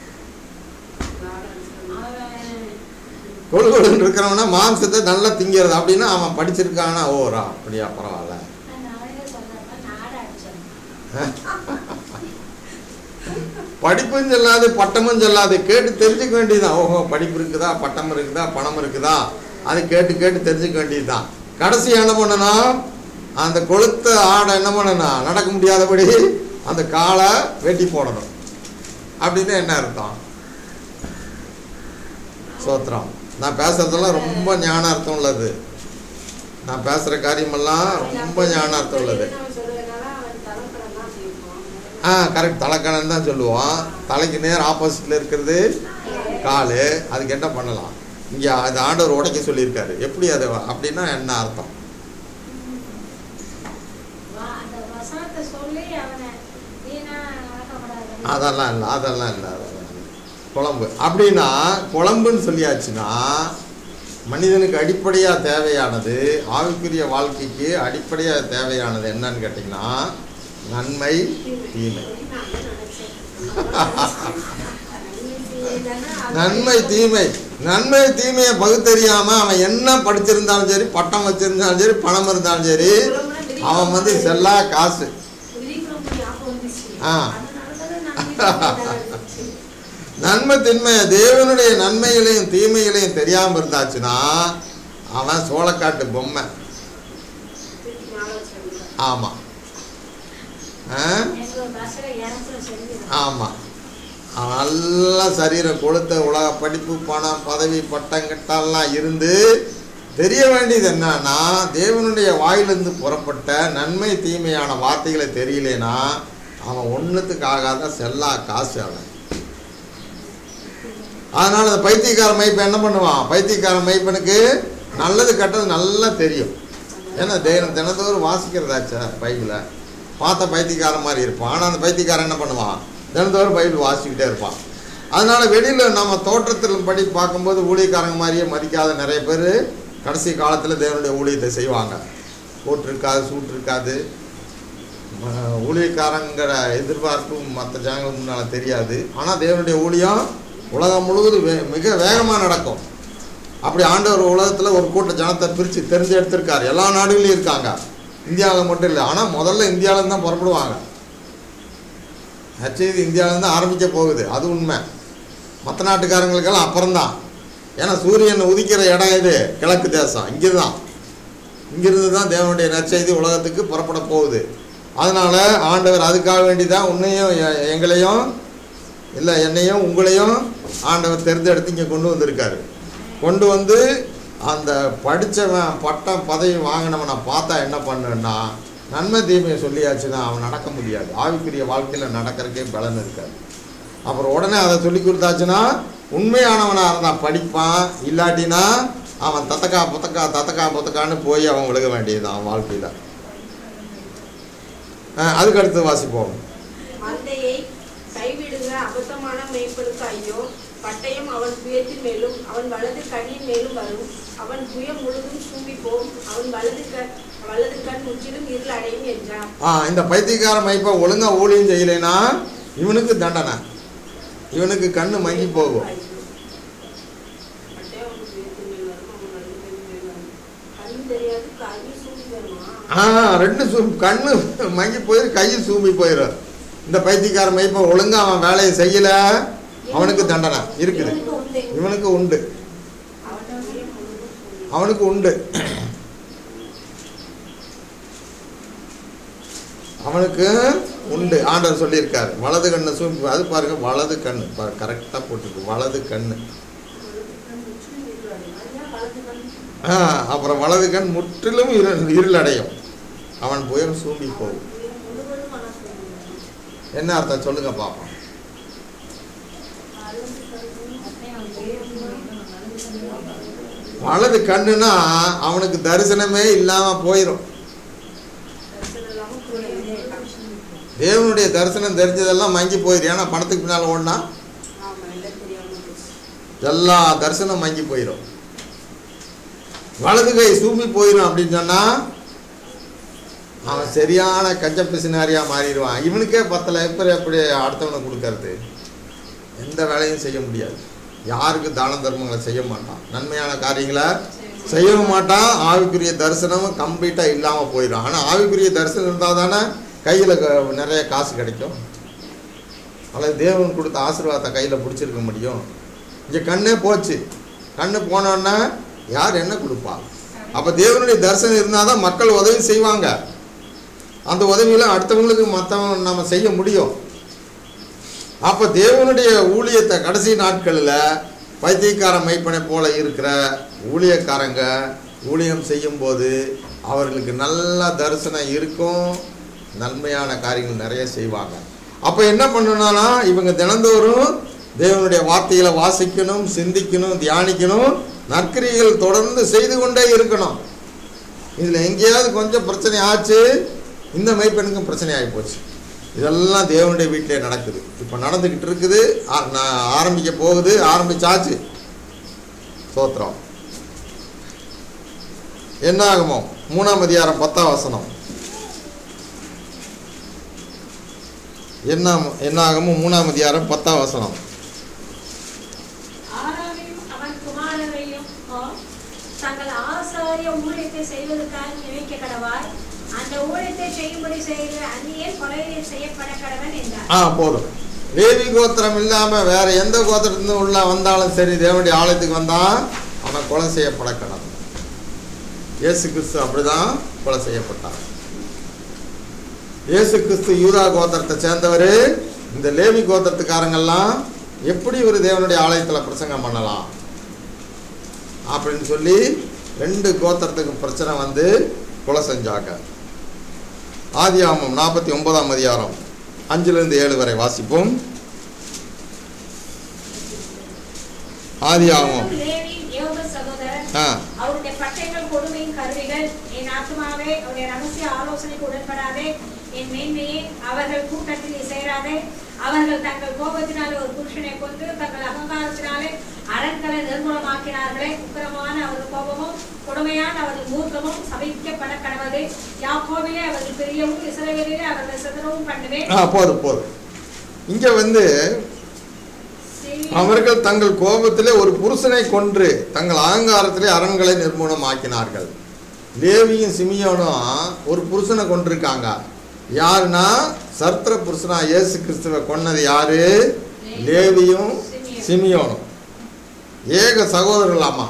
கொழுகொழுன்னு இருக்கிறவனா மாம்சத்தை நல்லா திங்கிறது. அப்படின்னா அவன் படிச்சிருக்கானா, ஓரா அப்படியா பரவாயில்ல. படிப்பும் செல்லாது பட்டமும் செல்லாது. கேட்டு தெரிஞ்சுக்க வேண்டியதுதான். ஓஹோ படிப்பு இருக்குதா, பட்டம் இருக்குதா, பணம் இருக்குதா, அதை கேட்டு தெரிஞ்சுக்க வேண்டியதுதான். கடைசி என்ன பண்ணணும், அந்த கொளுத்த ஆடை என்ன பண்ணணும், நடக்க முடியாதபடி அந்த காலை வெட்டி போடணும். அப்படின்னு என்ன அர்த்தம்? சோத்திரம். நான் பேசுறதெல்லாம் ரொம்ப ஞான அர்த்தம் உள்ளது. நான் பேசுகிற காரியமெல்லாம் ரொம்ப ஞான அர்த்தம் உள்ளது. கரெக்ட், தலைக்கணம் தான் சொல்லுவோம். தலைக்கு நேர் ஆப்போசிட்டில் இருக்கிறது கால். அதுக்கு என்ன பண்ணலாம், இங்கே அது ஆண்டவர் உடைக்க சொல்லியிருக்காரு. எப்படி அது அப்படின்னா என்ன அர்த்தம்? அதெல்லாம் இல்லை. குழம்பு அப்படின்னா குழம்புன்னு சொல்லியாச்சுன்னா மனிதனுக்கு அடிப்படையாக தேவையானது, ஆவிக்குரிய வாழ்க்கைக்கு அடிப்படையாக தேவையானது என்னன்னு கேட்டிங்கன்னா நன்மை தீமை. நன்மை தீமை, நன்மை தீமையை பகுத்தறியாம அவன் என்ன படிச்சிருந்தாலும் சரி, பட்டம் வச்சிருந்தாலும் சரி, பணம் இருந்தாலும் சரி, அவன் வந்து செல்லா காசு. நன்மை தின்மை தேவனுடைய நன்மைகளையும் தீமைகளையும் தெரியாம இருந்தாச்சுன்னா அவன் சோளக்காட்டு பொம்மை. ஆமா ஆமா, அவன் நல்லா சரீரம் கொடுத்த உலக படிப்பு, பணம், பதவி, பட்டம் கிட்டெல்லாம் இருந்து தெரிய வேண்டியது என்னன்னா, தேவனுடைய வாயிலிருந்து புறப்பட்ட நன்மை தீமையான வார்த்தைகளை தெரியலேனா அவன் ஒன்றுத்துக்கு ஆகாத செல்லா காசு அவன். அதனால அந்த பைத்தியக்கார மைப்பன் என்ன பண்ணுவான்? பைத்தியக்கார மைப்பனுக்கு நல்லது கெட்டது நல்லா தெரியும். ஏன்னா தினத்தோறும் வாசிக்கிறதாச்சா பைபிளை, பார்த்த பைத்தியக்காரன் மாதிரி இருப்பான். ஆனால் அந்த பைத்தியக்காரன் என்ன பண்ணுவான்? தினத்தோறும் பைபிள் வாசிக்கிட்டே இருப்பான். அதனால வெளியில் நம்ம தோற்றத்தில் படி பார்க்கும்போது ஊழியக்காரங்க மாதிரியே மதிக்காத நிறைய பேர் கடைசி காலத்தில் தேவனுடைய ஊழியத்தை செய்வாங்க. கோட் இருக்காது, சூட் இருக்காது, ஊழியக்காரங்கிற எதிர்பார்ப்பு மற்ற ஜனங்களுக்கு முன்னால் தெரியாது. ஆனால் தேவனுடைய ஊழியம் உலகம் முழுவதும் மிக வேகமாக நடக்கும். அப்படி ஆண்டவர் உலகத்தில் ஒரு கூட்ட ஜனத்தை பிரித்து தெரிஞ்சு எடுத்திருக்காரு. எல்லா நாடுகளையும் இருக்காங்க, இந்தியாவில் மட்டும் இல்லை. ஆனால் முதல்ல இந்தியாவிலேருந்து தான் புறப்படுவாங்க. நற்செய்தி இந்தியாவிலேருந்து தான் ஆரம்பிக்க போகுது, அது உண்மை. மற்ற நாட்டுக்காரங்களுக்கெல்லாம் அப்புறம்தான். ஏன்னா சூரியன் உதிக்கிற இடம் இது கிழக்கு தேசம், இங்கே தான், இங்கிருந்து தான் தேவனுடைய நற்செய்தி உலகத்துக்கு புறப்பட போகுது. அதனால் ஆண்டவர் அதுக்காக வேண்டி தான் உன்னையும் எங்களையும் இல்லை என்னையும் உங்களையும் ஆண்டவர் தேர்ந்தெடுத்து இங்கே கொண்டு வந்திருக்காரு. கொண்டு வந்து அந்த படித்தவன் பட்டம் பதவி வாங்கினவனை பார்த்தா என்ன பண்ணுன்னா, நன்மை தீமையை சொல்லியாச்சுன்னா அவன் நடக்க முடியாது. ஆவிக்குரிய வாழ்க்கையில் நடக்கிறதுக்கே பலன் இருக்காது. அப்புறம் உடனே அதை சொல்லி கொடுத்தாச்சுன்னா உண்மையானவனாக இருந்தால் படிப்பான், இல்லாட்டினா அவன் தத்தக்கான்னு போய் அவன் விழுக வேண்டியதுதான் அவன் வாழ்க்கையில். அதுக்கு அடுத்து வாசிப்போம். மந்தையை கைவிடுகிற அபத்தமான மேய்ப்பனுக்கு ஐயோ, பட்டயம் அவன் புயத்தின் மேலும் அவன் வலது கண்ணின் மேலும் வரும். அவன் புயம் முழுதும் சூம்பி போகும். அவன் வலது கண் முற்றிலும் இருள் அடையும் என்றார். இந்த பைத்தியக்கார மைப்பை ஒழுங்கா ஊழியம் செய்யலைன்னா இவனுக்கு தண்டனை, இவனுக்கு கண்ணு மங்கி போகும். ரெண்டு கண்ணு மங்கி போயிரு, கையில் சூம்பி போயிடும். இந்த பைத்தியக்கார மைப்பை ஒழுங்கா அவன் வேலையை செய்யல, அவனுக்கு தண்டனை இருக்குது. இவனுக்கு உண்டு, அவனுக்கு உண்டு, அவனுக்கு உண்டு. ஆண்டவர் சொல்லியிருக்காரு வலது கண்ணை சூம்பி. அது பாருங்க, வலது கண்ணு கரெக்டாக போட்டிருக்கு, வலது கண்ணு. அப்புறம் வலது கண் முற்றிலும் இருளடையும், அவன் புயம் சூம்பி போகும். என்ன அர்த்தம் சொல்லுங்க பாப்போம். வலது கண்ணுனா அவனுக்கு தரிசனமே இல்லாம போயிடும். தேவனுடைய தரிசனம் தெரிஞ்சதெல்லாம் மங்கி போயிடும். ஏன்னா பணத்துக்கு பின்னால் ஓடினா எல்லா தரிசனம் மங்கி போயிடும். வலது கை சூம்பி போயிடும் அப்படின்னு சொன்னா அவன் சரியான கஞ்ச பிசினாரியா மாறிடுவான். இவனுக்கே பத்தலை, எப்படி அடுத்தவனை கொடுக்கறது? எந்த வேலையும் செய்ய முடியாது. யாருக்கு தான தர்மங்களை செய்ய மாட்டான், நன்மையான காரியங்களை செய்யவும் மாட்டான். ஆவிக்குரிய தரிசனமும் கம்ப்ளீட்டாக இல்லாமல் போயிடும். ஆனால் ஆவிக்குரிய தரிசனம் இருந்தால் தானே கையில் நிறைய காசு கிடைக்கும், அல்லது தேவன் கொடுத்த ஆசீர்வாதத்தை கையில் பிடிச்சிருக்க முடியும். இங்கே கண்ணே போச்சு, கண்ணு போனோன்னா யார் என்ன கொடுப்பா? அப்போ தேவனுடைய தரிசனம் இருந்தால் தான் மக்கள் உதவி செய்வாங்க. அந்த உதவியில் அடுத்தவங்களுக்கு மற்றவங்க நம்ம செய்ய முடியும். அப்போ தேவனுடைய ஊழியத்தை கடைசி நாட்களில் பைத்தியக்கார மைப்பனை போல இருக்கிற ஊழியக்காரங்க ஊழியம் செய்யும்போது அவர்களுக்கு நல்ல தரிசனம் இருக்கும், நன்மையான காரியங்கள் நிறைய செய்வாங்க. அப்போ என்ன பண்ணணும்னா இவங்க தினந்தோறும் தேவனுடைய வார்த்தைகளை வாசிக்கணும், சிந்திக்கணும், தியானிக்கணும், நற்கிரிகள் தொடர்ந்து செய்து கொண்டே இருக்கணும். இதில் எங்கேயாவது கொஞ்சம் பிரச்சனை ஆச்சு, இந்த மைப்பெண்ணுக்கும் பிரச்சனை ஆகி போச்சு. இதெல்லாம் தேவனுடைய வீட்டிலே நடக்குது, இப்போ நடந்துக்கிட்டு இருக்குது, ஆரம்பிக்க போகுது, ஆரம்பிச்சாச்சு. சோத்திரம். என்னாகுமோ 3ஆம் அதிகாரம் 10ஆம் வசனம். என்னாகுமோ 3ஆம் அதிகாரம் 10ஆம் வசனம். தேவாலய ஊழியத்தை செய்வதற்காக நினைக்க கடவாய். அந்த ஊழியத்தை செய்யும்படி செய்கிற அந்நியே கொலை செய்யப்பட கடவன் என்றார். போதும். லேவி கோத்திரம் இல்லாம வேற எந்த கோத்திரத்திலிருந்து உள்ள வந்தாலும் சரி, தேவனுடைய ஆலயத்துக்கு வந்தா அவன் கொலை செய்யப்பட கடவன். இயேசு கிறிஸ்து அப்படிதான் கொலை செய்யப்பட்டார். இயேசு கிறிஸ்து யூதா கோத்திரத்தை சேர்ந்தவர். இந்த லேவி கோத்திரத்துக்காரங்கெல்லாம் எப்படி ஒரு தேவனுடைய ஆலயத்தில் பிரசங்கம் பண்ணலாம் அப்படின்னு சொல்லி 2 கோத்திரத்துக்கு பிரச்சனை வந்து கொலை செஞ்சாங்க. ஆதியாகமம் 49ஆம் அதிகாரம் 5-7 வரை வாசிப்போம். ஆதியாகமம். அவருடைய பட்டைகள் கொடுமையின் கருவிகள். என் ஆத்மாவே அவருடைய ரகசிய ஆலோசனைக்கு உடன்படாதே. என் மேன்மையே அவர்கள் கூட்டத்தில் சேராதே. அவர்கள் தங்கள் கோபத்தினாலே ஒரு புருஷனை கொண்டு தங்கள் அகங்காரத்தினாலே அரண்களை நிர்மூலமாக்கினார்களே. உக்கிரமான அவர்கள் கோபமும் கொடுமையான அவர்கள் மூர்க்கமும் சபிக்கப்பட கடவது. யாக்கோபிலே அவர்கள் பிரியவும் இஸ்ரவேலிலே அவர்கள் சிதறவும் பண்ணுவேன். போதும். இங்க வந்து அவர்கள் தங்கள் கோபத்திலே ஒரு புருஷனை கொன்று தங்கள் அகங்காரத்திலே அரண்களை நிர்மூலமாக்கினார்கள். லேவியும் சிமியோனும் ஒரு புருஷனை கொண்டிருக்காங்க. யாருன்னா சர்த்திர புருஷனா இயேசு கிறிஸ்துவை கொன்னது யாரு? லேவியும் சிமியோனும். ஏக சகோதரர்களாமா.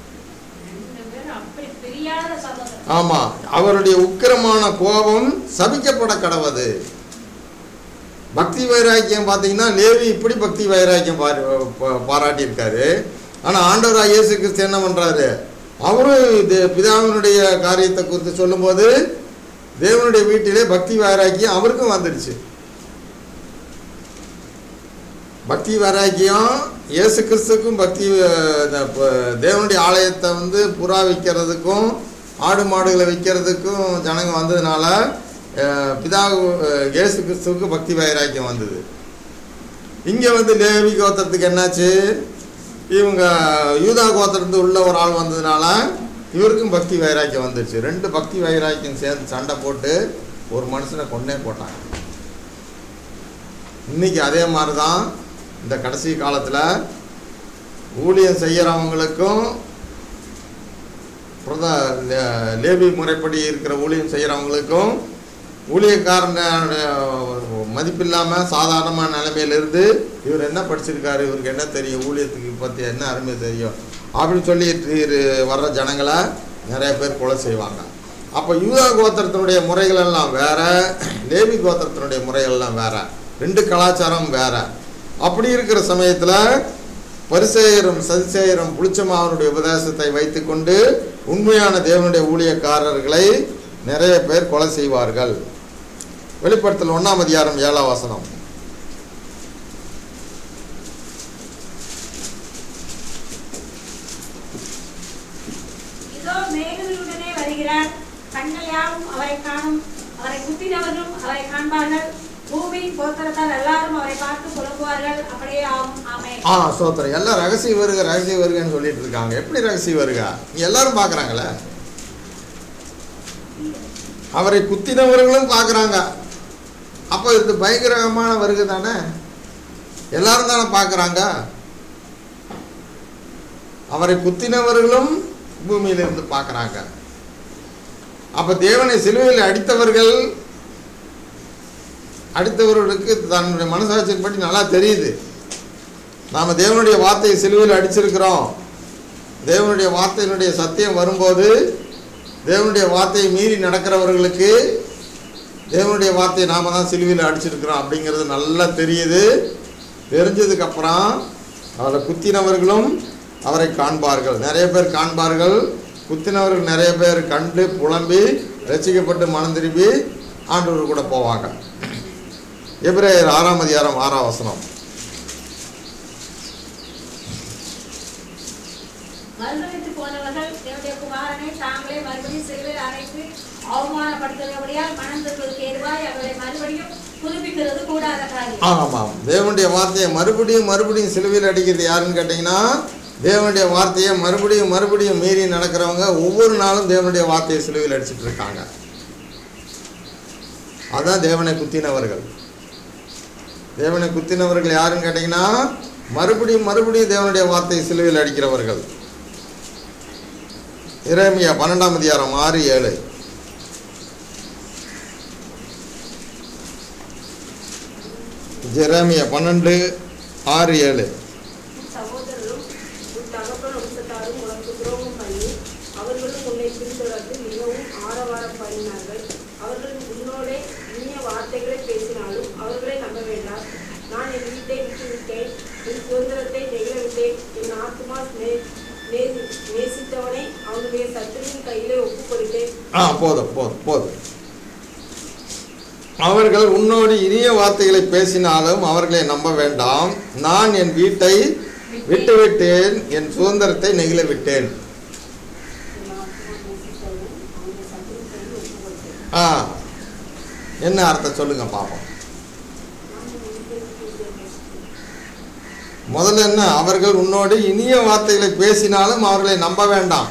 ஆமா. அவருடைய உக்கிரமான கோபம் சபிக்கப்பட கடவது. பக்தி வைராக்கியம் பார்த்தீங்கன்னா லேவி இப்படி பக்தி வைராக்கியம் பாராட்டியிருக்காரு. ஆனால் ஆண்டவராக இயேசு கிறிஸ்து என்ன பண்ணுறாரு? அவரும் பிதாவினுடைய காரியத்தை குறித்து சொல்லும்போது தேவனுடைய வீட்டிலே பக்தி வைராக்கியம் அவருக்கும் வந்துடுச்சு. பக்தி வைராக்கியம் இயேசு கிறிஸ்துக்கும் பக்தி தேவனுடைய ஆலயத்தை வந்து புறா விற்கிறதுக்கும் ஆடு மாடுகளை விற்கிறதுக்கும் ஜனங்க வந்ததுனால பிதா இயேசு கிறிஸ்துவுக்கு பக்தி வைராக்கியம் வந்தது. இங்கே வந்து லேவி கோத்திரத்துக்கு என்னாச்சு? இவங்க யூதா கோத்திரத்து உள்ள ஒரு ஆள் வந்ததுனால இவருக்கும் பக்தி வைராக்கியம் வந்துடுச்சு. 2 பக்தி வைராக்கியம் சேர்ந்து சண்டை போட்டு ஒரு மனுஷனை கொன்னே போட்டாங்க. இன்னைக்கு அதே மாதிரி தான் இந்த கடைசி காலத்தில் ஊழியம் செய்கிறவங்களுக்கும் லேவி முறைப்படி இருக்கிற ஊழியம் செய்கிறவங்களுக்கும் ஊழியக்காரன மதிப்பில்லாமல் சாதாரணமான நிலைமையிலிருந்து இவர் என்ன படிச்சிருக்காரு, இவருக்கு என்ன தெரியும், ஊழியத்துக்கு பற்றி என்ன அருமை தெரியும் அப்படின்னு சொல்லிட்டு வர்ற ஜனங்களை நிறைய பேர் கொலை செய்வாங்க. அப்போ யூதா கோத்திரத்தினுடைய முறைகள் எல்லாம் வேற, லேவி கோத்திரத்தினுடைய முறைகள் எல்லாம் வேற, 2 கலாச்சாரம் வேற. அப்படி இருக்கிற சமயத்தில் பரிசேயரும் சதுசேயரும் புளிச்சமாவனுடைய உபதேசத்தை வைத்துக்கொண்டு உண்மையான தேவனுடைய ஊழியக்காரர்களை நிறைய பேர் கொலை செய்வார்கள். வெளிப்படுத்தல் 1ஆம் அதிகாரம் 7ஆம் வசனம். இதோ மேகங்களுடனே வருகிறார். கண்கள் யாவும் அவரை காணும். அவரை குத்தினவர்களும் அவரை காண்பார்கள். பூமியின் கோத்திரத்தார் எல்லாரும் அவரை பார்த்து புலம்புவார்கள். அப்படியே ஆகும். ஆமென். சோத்திரம். எல்லாம் ரகசிய வருகன்னு சொல்லிட்டு இருக்காங்க. எப்படி ரகசிய வருகா? எல்லாரும் பார்க்குறாங்களே. அவரை குத்தினவர்களும் பார்க்குறாங்க. அப்போ இது பயங்கரமான வருகை தானே. எல்லாரும் தானே பார்க்குறாங்க. அவரை குத்தினவர்களும் பூமியிலிருந்து பார்க்குறாங்க. அப்போ தேவனை சிலுவையில் அடித்தவர்களுக்கு தன்னுடைய மனசாட்சியின்படி நல்லா தெரியுது. நாம் தேவனுடைய வார்த்தையை சிலுவையில் அடிச்சிருக்கிறோம். தேவனுடைய வார்த்தையினுடைய சத்தியம் வரும்போது தேவனுடைய வார்த்தையை மீறி நடக்கிறவர்களுக்கு தேவனுடைய வார்த்தையை நாம தான் சிலுவையில் அடிச்சிருக்கிறோம் அப்படிங்கிறது நல்லா தெரியுது. தெரிஞ்சதுக்கப்புறம் அவரை குத்தினவர்களும் அவரை காண்பார்கள். நிறைய பேர் காண்பார்கள். குத்தினவர்கள் நிறைய பேர் கண்டு புலம்பி ரசிக்கப்பட்டு மனம் திரும்பி ஆண்டவர் கூட போவாங்க. எபிரேயர் 6ஆம் அதிகாரம் 6ஆம் வசனம். மறுதலித்து போனவர்கள் தேவனுடைய குமாரனை தாங்களே மறுபடியும் சிலுவையில் அறைத்து அவமானப்படுத்துகிறபடியால் மனம் திரும்புவதற்கு ஏதுவாய் அவர்களை மறுபடியும் புதுப்பிக்கிறது கூடாத காரியம். ஆமாம். தேவனுடைய வார்த்தையை மறுபடியும் சிலுவையில் அடிக்கிறது யாருன்னு கேட்டிங்கன்னா, தேவனுடைய வார்த்தையை மறுபடியும் மீறி நடக்கிறவங்க ஒவ்வொரு நாளும் தேவனுடைய வார்த்தையை சிலுவையில் அடிச்சுட்டு இருக்காங்க. அதான் தேவனை குத்தினவர்கள். தேவனை குத்தினவர்கள் யாருன்னு கேட்டிங்கன்னா, மறுபடியும் தேவனுடைய வார்த்தையை சிலுவையில் அடிக்கிறவர்கள். எரேமியா 12ஆம் அதிகாரம் 6-7. எரேமியா 12:6-7. சகோதரரும் உன் தகப்பன் வம்சத்தாரும் உனக்கு துரோகம் பண்ணி அவர்களும் உன்னை பின்தொடர்ந்து மிகவும் ஆரவாரம் பண்ணினார்கள். அவர்கள் உன்னோடே இனிய வார்த்தைகளை பேசினாலும் அவர்களை நம்ப வேண்டாம். நான் என் வீட்டை விட்டுவிட்டேன், என் சுதந்திரத்தை நெகிழவிட்டேன். என் ஆத்மா நேசித்தவனை அவனுடைய சத்துருவின் கையிலே ஒப்புக் கொடுத்தேன். போதும் போதும் போதும். அவர்கள் உன்னோடு இனிய வார்த்தைகளை பேசினாலும் அவர்களை நம்ப வேண்டாம். நான் என் வீட்டை விட்டுவிட்டேன், என் சுதந்திரத்தை நெகிழ விட்டேன். என்ன அர்த்தம் சொல்லுங்க பாப்போம். முதல்ல என்ன, அவர்கள் உன்னோடு இனிய வார்த்தைகளை பேசினாலும் அவர்களை நம்ப வேண்டாம்.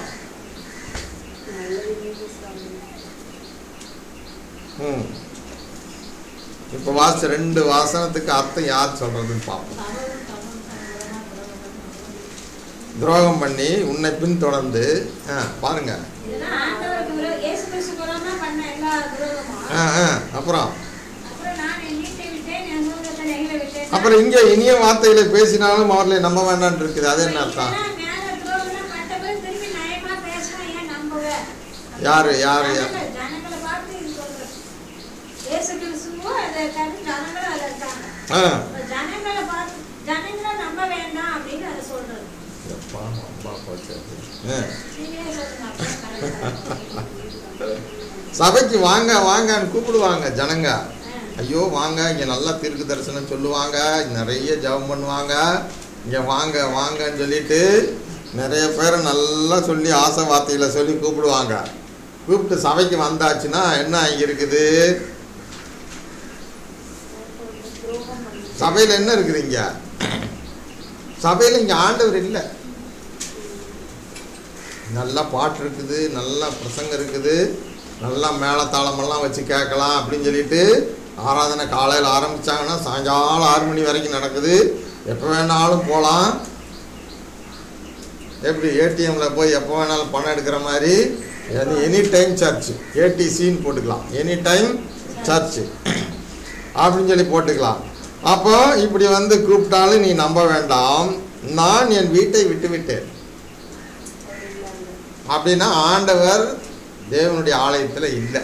இப்ப வாச 2 வாசனத்துக்கு அர்த்தம் யார் சொல்றதுன்னு பார்ப்போம். துரோகம் பண்ணி உன்னை பின் தொடர்ந்து பாருங்க. அப்புறம் இங்க இனிய வார்த்தைகளை பேசினாலும் அவர்களை நம்ப வேண்டாம் இருக்குது. அது என்ன அர்த்தம்? யாரு யாரு சபைக்கு வாங்க வாங்கன்னு கூப்பிடுவாங்க ஜனங்க. ஐயோ வாங்க, இங்கே நல்லா தீர்க்க தரிசனம் சொல்லுவாங்க, நிறைய ஜெபம் பண்ணுவாங்க, இங்கே வாங்க வாங்கன்னு சொல்லிட்டு நிறைய பேரை நல்லா சொல்லி ஆசை வார்த்தைகளை சொல்லி கூப்பிடுவாங்க. கூப்பிட்டு சபைக்கு வந்தாச்சுன்னா என்ன இங்கே இருக்குது? சபையில் என்ன இருக்குது? இங்க சபையில் இங்கே ஆண்டவர் இல்லை. நல்லா பாட்டு இருக்குது, நல்லா பிரசங்கம் இருக்குது, நல்லா மேளதாளமெல்லாம் வச்சு கேட்கலாம் அப்படின்னு சொல்லிட்டு ஆராதனை காலையில் ஆரம்பித்தாங்கன்னா சாயங்காலம் 6 மணி வரைக்கும் நடக்குது. எப்போ வேணாலும் போகலாம். எப்படி ஏடிஎம்மில் போய் எப்போ வேணாலும் பணம் எடுக்கிற மாதிரி எனி டைம் சர்ச்சு, ஏடிசின்னு போட்டுக்கலாம், எனி டைம் சர்ச்சு அப்படின்னு சொல்லி போட்டுக்கலாம். அப்போ இப்படி வந்து கூப்பிட்டாலும் நீ நம்ப வேண்டாம், நான் என் வீட்டை விட்டு விட்டேன். அப்படின்னா ஆண்டவர் தேவனுடைய ஆலயத்தில் இல்லை,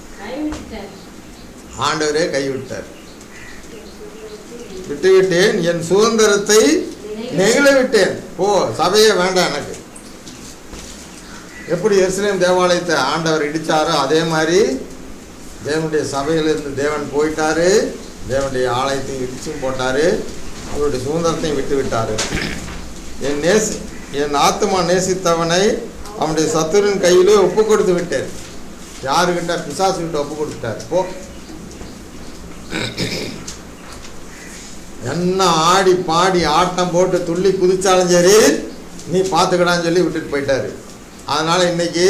ஆண்டவரே கைவிட்டார். விட்டுவிட்டேன், என் சுதந்திரத்தை நெகிழ விட்டேன். சபையே வேண்டாம் எனக்கு. எப்படி எருசலேம் தேவாலயத்தை ஆண்டவர் இடித்தாரோ அதே மாதிரி தேவனுடைய சபையிலிருந்து தேவன் போயிட்டாரு, தேவனுடைய ஆலயத்தையும் இடிச்சும் போட்டாரு, அவருடைய சுதந்திரத்தையும் விட்டு விட்டாரு. என் ஆத்மா நேசித்தவனை அவனுடைய சத்துருவின் கையிலே ஒப்பு கொடுத்து விட்டேன். யாருக்கிட்ட? பிசாசுக்கிட்ட ஒப்பு கொடுத்துட்டார். போ, என்ன ஆடி பாடி ஆட்டம் போட்டு துள்ளி குதிச்சாலும் சரி நீ பார்த்துக்கடான்னு சொல்லி விட்டுட்டு போயிட்டாரு. அதனால இன்னைக்கு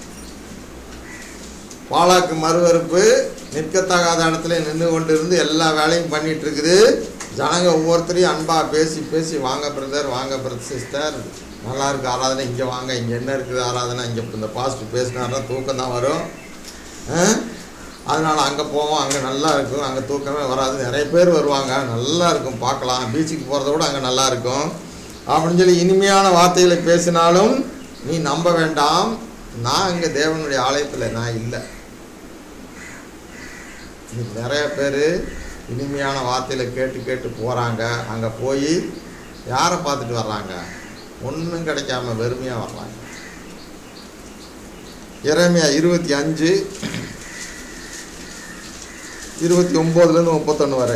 பாலாக்கு மறுவறுப்பு நிற்கத்தகாத இடத்துல நின்று கொண்டு இருந்து எல்லா வேலையும் பண்ணிட்டு இருக்குது. ஜனங்க ஒவ்வொருத்தரையும் அன்பாக பேசி பேசி வாங்க பிரதர், வாங்க பிரதர் சிஸ்டர், நல்லா இருக்குது ஆராதனை, இங்கே வாங்க, இங்கே என்ன இருக்குது ஆராதனை, இங்கே இந்த பாஸ்ட் பேசினாருன்னா தூக்கம் தான் வரும், அதனால் அங்கே போவோம், அங்கே நல்லா இருக்கும், அங்கே தூக்கமே வராது, நிறைய பேர் வருவாங்க, நல்லா இருக்கும் பார்க்கலாம், பீச்சுக்கு போகிறத விட அங்கே நல்லா இருக்கும் அப்படின்னு சொல்லி இனிமையான வார்த்தைகளை பேசினாலும் நீ நம்ப வேண்டாம், நான் இங்கே தேவனுடைய ஆலயத்தில் நான் இல்லை. நிறைய பேர் இனிமையான வார்த்தையில் கேட்டு கேட்டு போகிறாங்க, அங்கே போய் யாரை பார்த்துட்டு வர்றாங்க? ஒன்றும் கிடைக்காம வெறுமையாக வர்றாங்க. எரேமியா 25:29-31 வரை.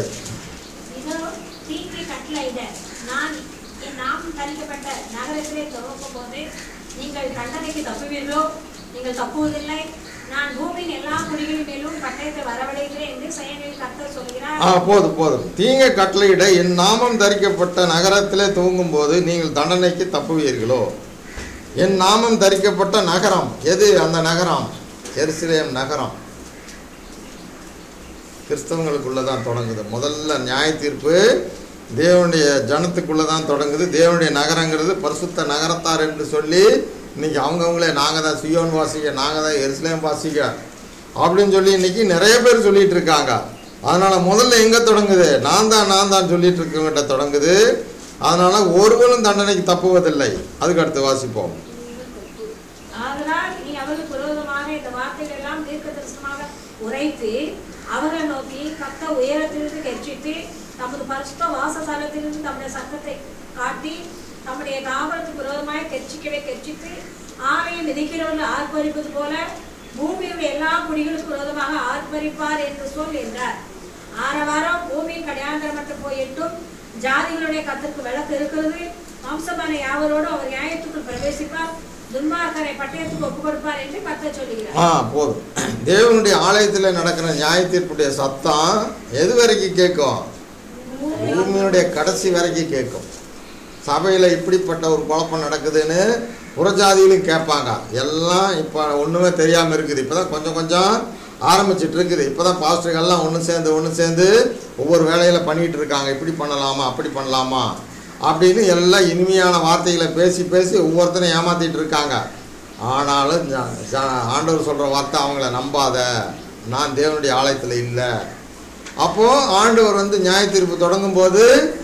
நீங்கள் தண்டனைக்கு தப்புவீர்களோ? நீங்கள் தப்புவதில்லை. நான் பூமியின் எல்லா குடிகளின் மேலும் பட்டயத்தை வரவழைக்கிறேன் என்று செயலில் கர்த்தர் சொல்கிறார். போதும். தீங்கை கட்டளையிட என் நாமம் தரிக்கப்பட்ட நகரத்திலே தூங்கும் போது நீங்கள் தண்டனைக்கு தப்புவீர்களோ? என் நாமம் தரிக்கப்பட்ட நகரம் எது? அந்த நகரம் எருசலேம் நகரம். கிறிஸ்தவங்களுக்குள்ளதான் தொடங்குது. முதல்ல நியாய தீர்ப்பு தேவனுடைய ஜனத்துக்குள்ளதான் தொடங்குது. தேவனுடைய நகரங்கிறது பரிசுத்த நகரத்தார் என்று சொல்லி இன்றைக்கி அவங்கவுங்களே நாங்கள் தான் சியோன் வாசிக்க, நாங்கள் தான் எருசலேம் வாசிக்க அப்படின்னு சொல்லி இன்றைக்கி நிறைய பேர் சொல்லிகிட்டு இருக்காங்க. அதனால் முதல்ல எங்கே தொடங்குது? நான் தான் சொல்லிகிட்டு இருக்கவங்கிட்ட தொடங்குது. அதனால் ஒருவனும் தண்டனைக்கு தப்புவதில்லை. அதுக்கு அடுத்து வாசிப்போம். ஆதலால் நீ அவர்களுக்கு விரோதமாக இந்த வார்த்தைகள் எல்லாம் தீர்க்கதரிசனமாக உரைத்து அவர்களை நோக்கி கர்த்தர் உயரத்திலிருந்து கெர்ச்சித்து தமது பரிசுத்த வாசஸ்தலத்திலிருந்து தம்முடைய சத்தத்தை காட்டி தம்முடைய தாபனத்துக்கு விரோதமாய் கெர்ச்சித்து ஆலயம் மிதிக்கிறவர்கள் ஆர்ப்பரிப்பது போல பூமியுடைய எல்லா குடிகளுக்கு விரோதமாக ஆர்ப்பரிப்பார் என்று சொல் என்றார். ஆரவாரம் பூமியின் கடையாந்தரமற்று போயிட்டும் ஜாதிகளுடைய கர்த்தருக்கு விளக்கு இருக்கிறது. வம்சமான யாவரோடு அவர் நியாயத்துக்குள் பிரவேசிப்பார், துன்மார்க்கரை பட்டயத்துக்கு ஒப்பு கொடுப்பார் என்று கர்த்தர் சொல்லுகிறார். போதும். தேவனுடைய ஆலயத்தில் நடக்கிற நியாய தீர்ப்புடைய சத்தம் எது வரைக்கும் கேட்கும்? பூமியுடைய கடைசி வரைக்கும் கேட்கும். சபையில் இப்படிப்பட்ட ஒரு குழப்பம் நடக்குதுன்னு புறஜாதியிலும் கேட்பாங்க. எல்லாம் இப்போ ஒன்றுமே தெரியாமல் இருக்குது. இப்போ தான் கொஞ்சம் கொஞ்சம் ஆரம்பிச்சுட்டு இருக்குது. இப்போ தான் பாஸ்டர்கள்லாம் ஒன்று சேர்ந்து ஒவ்வொரு வேலையில் பண்ணிகிட்டு இருக்காங்க. இப்படி பண்ணலாமா, அப்படி பண்ணலாமா அப்படின்னு எல்லாம் இனிமையான வார்த்தைகளை பேசி ஒவ்வொருத்தரும் ஏமாற்றிட்டு இருக்காங்க. ஆனாலும் ஆண்டவர் சொல்கிற வார்த்தை அவங்கள நம்பாத, நான் தேவனுடைய ஆலயத்தில் இல்லை. அப்போது ஆண்டவர் நியாய தீர்ப்பு தொடங்கும்போது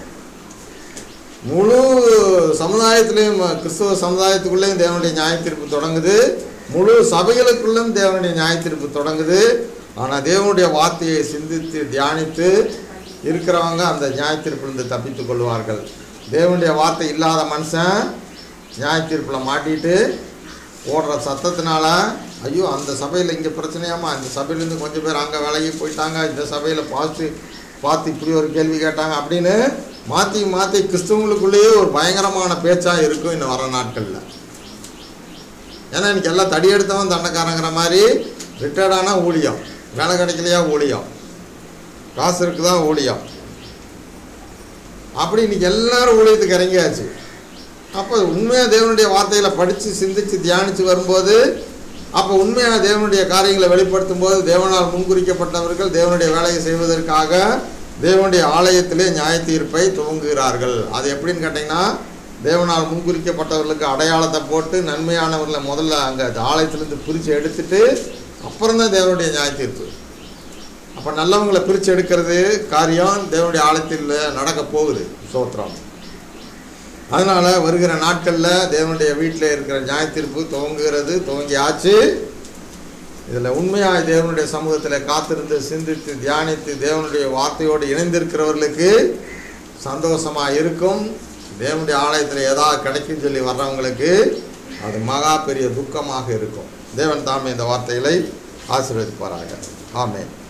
முழு சமுதாயத்திலையும், கிறிஸ்துவ சமுதாயத்துக்குள்ளேயும் தேவனுடைய நியாய தீர்ப்பு தொடங்குது, முழு சபைகளுக்குள்ளும் தேவனுடைய நியாய தீர்ப்பு தொடங்குது. ஆனால் தேவனுடைய வார்த்தையை சிந்தித்து தியானித்து இருக்கிறவங்க அந்த நியாய தீர்ப்பிலிருந்து தப்பித்து கொள்வார்கள். தேவனுடைய வார்த்தை இல்லாத மனுஷன் நியாய தீர்ப்பில் மாட்டிட்டு ஓடுற சத்தத்தினால, ஐயோ அந்த சபையில் இங்கே பிரச்சனையாமா, இந்த சபையிலேருந்து கொஞ்சம் பேர் அங்கே விலகி போயிட்டாங்க, இந்த சபையில் பார்த்து இப்படி ஒரு கேள்வி கேட்டாங்க அப்படின்னு மாற்றி கிறிஸ்தவங்களுக்குள்ளேயே ஒரு பயங்கரமான பேச்சாக இருக்கும் இன்னும் வர நாட்களில். ஏன்னா இன்றைக்கி எல்லாம் தடி எடுத்தவன் தண்டக்காரங்கிற மாதிரி, ரிட்டையர்டானா ஊழியம், வேலை கிடைக்கலையா ஊழியம், காசு இருக்குதா ஊழியம், அப்படி இன்றைக்கி எல்லோரும் ஊழியத்துக்கு இறங்கியாச்சு. அப்போ உண்மையாக தேவனுடைய வார்த்தைகளை படித்து சிந்தித்து தியானித்து வரும்போது, அப்போ உண்மையான தேவனுடைய காரியங்களை வெளிப்படுத்தும் போது தேவனால் முன்குறிக்கப்பட்டவர்கள் தேவனுடைய வேலையை செய்வதற்காக தேவனுடைய ஆலயத்திலே நியாய தீர்ப்பை துவங்குகிறார்கள். அது எப்படின்னு கேட்டிங்கன்னா, தேவனால் முன்குறிக்கப்பட்டவர்களுக்கு அடையாளத்தை போட்டு நன்மையானவர்களை முதல்ல அங்கே ஆலயத்திலேருந்து பிரித்து எடுத்துட்டு அப்புறம்தான் தேவனுடைய நியாய தீர்ப்பு. அப்போ நல்லவங்களை பிரித்து எடுக்கிறது காரியம் தேவனுடைய ஆலயத்தில் நடக்க போகுது. சோத்திரம். அதனால் வருகிற நாட்களில் தேவனுடைய வீட்டில் இருக்கிற நியாய தீர்ப்பு துவங்கி ஆச்சு. இதில் உண்மையாக தேவனுடைய சமூகத்தில் காத்திருந்து சிந்தித்து தியானித்து தேவனுடைய வார்த்தையோடு இணைந்திருக்கிறவர்களுக்கு சந்தோஷமாக இருக்கும். தேவனுடைய ஆலயத்தில் ஏதாவது கிடைக்குன்னு சொல்லி வர்றவங்களுக்கு அது மகா பெரிய துக்கமாக இருக்கும். தேவன் தாமே இந்த வார்த்தைகளை ஆசீர்வதிப்பாராக. ஆமென்.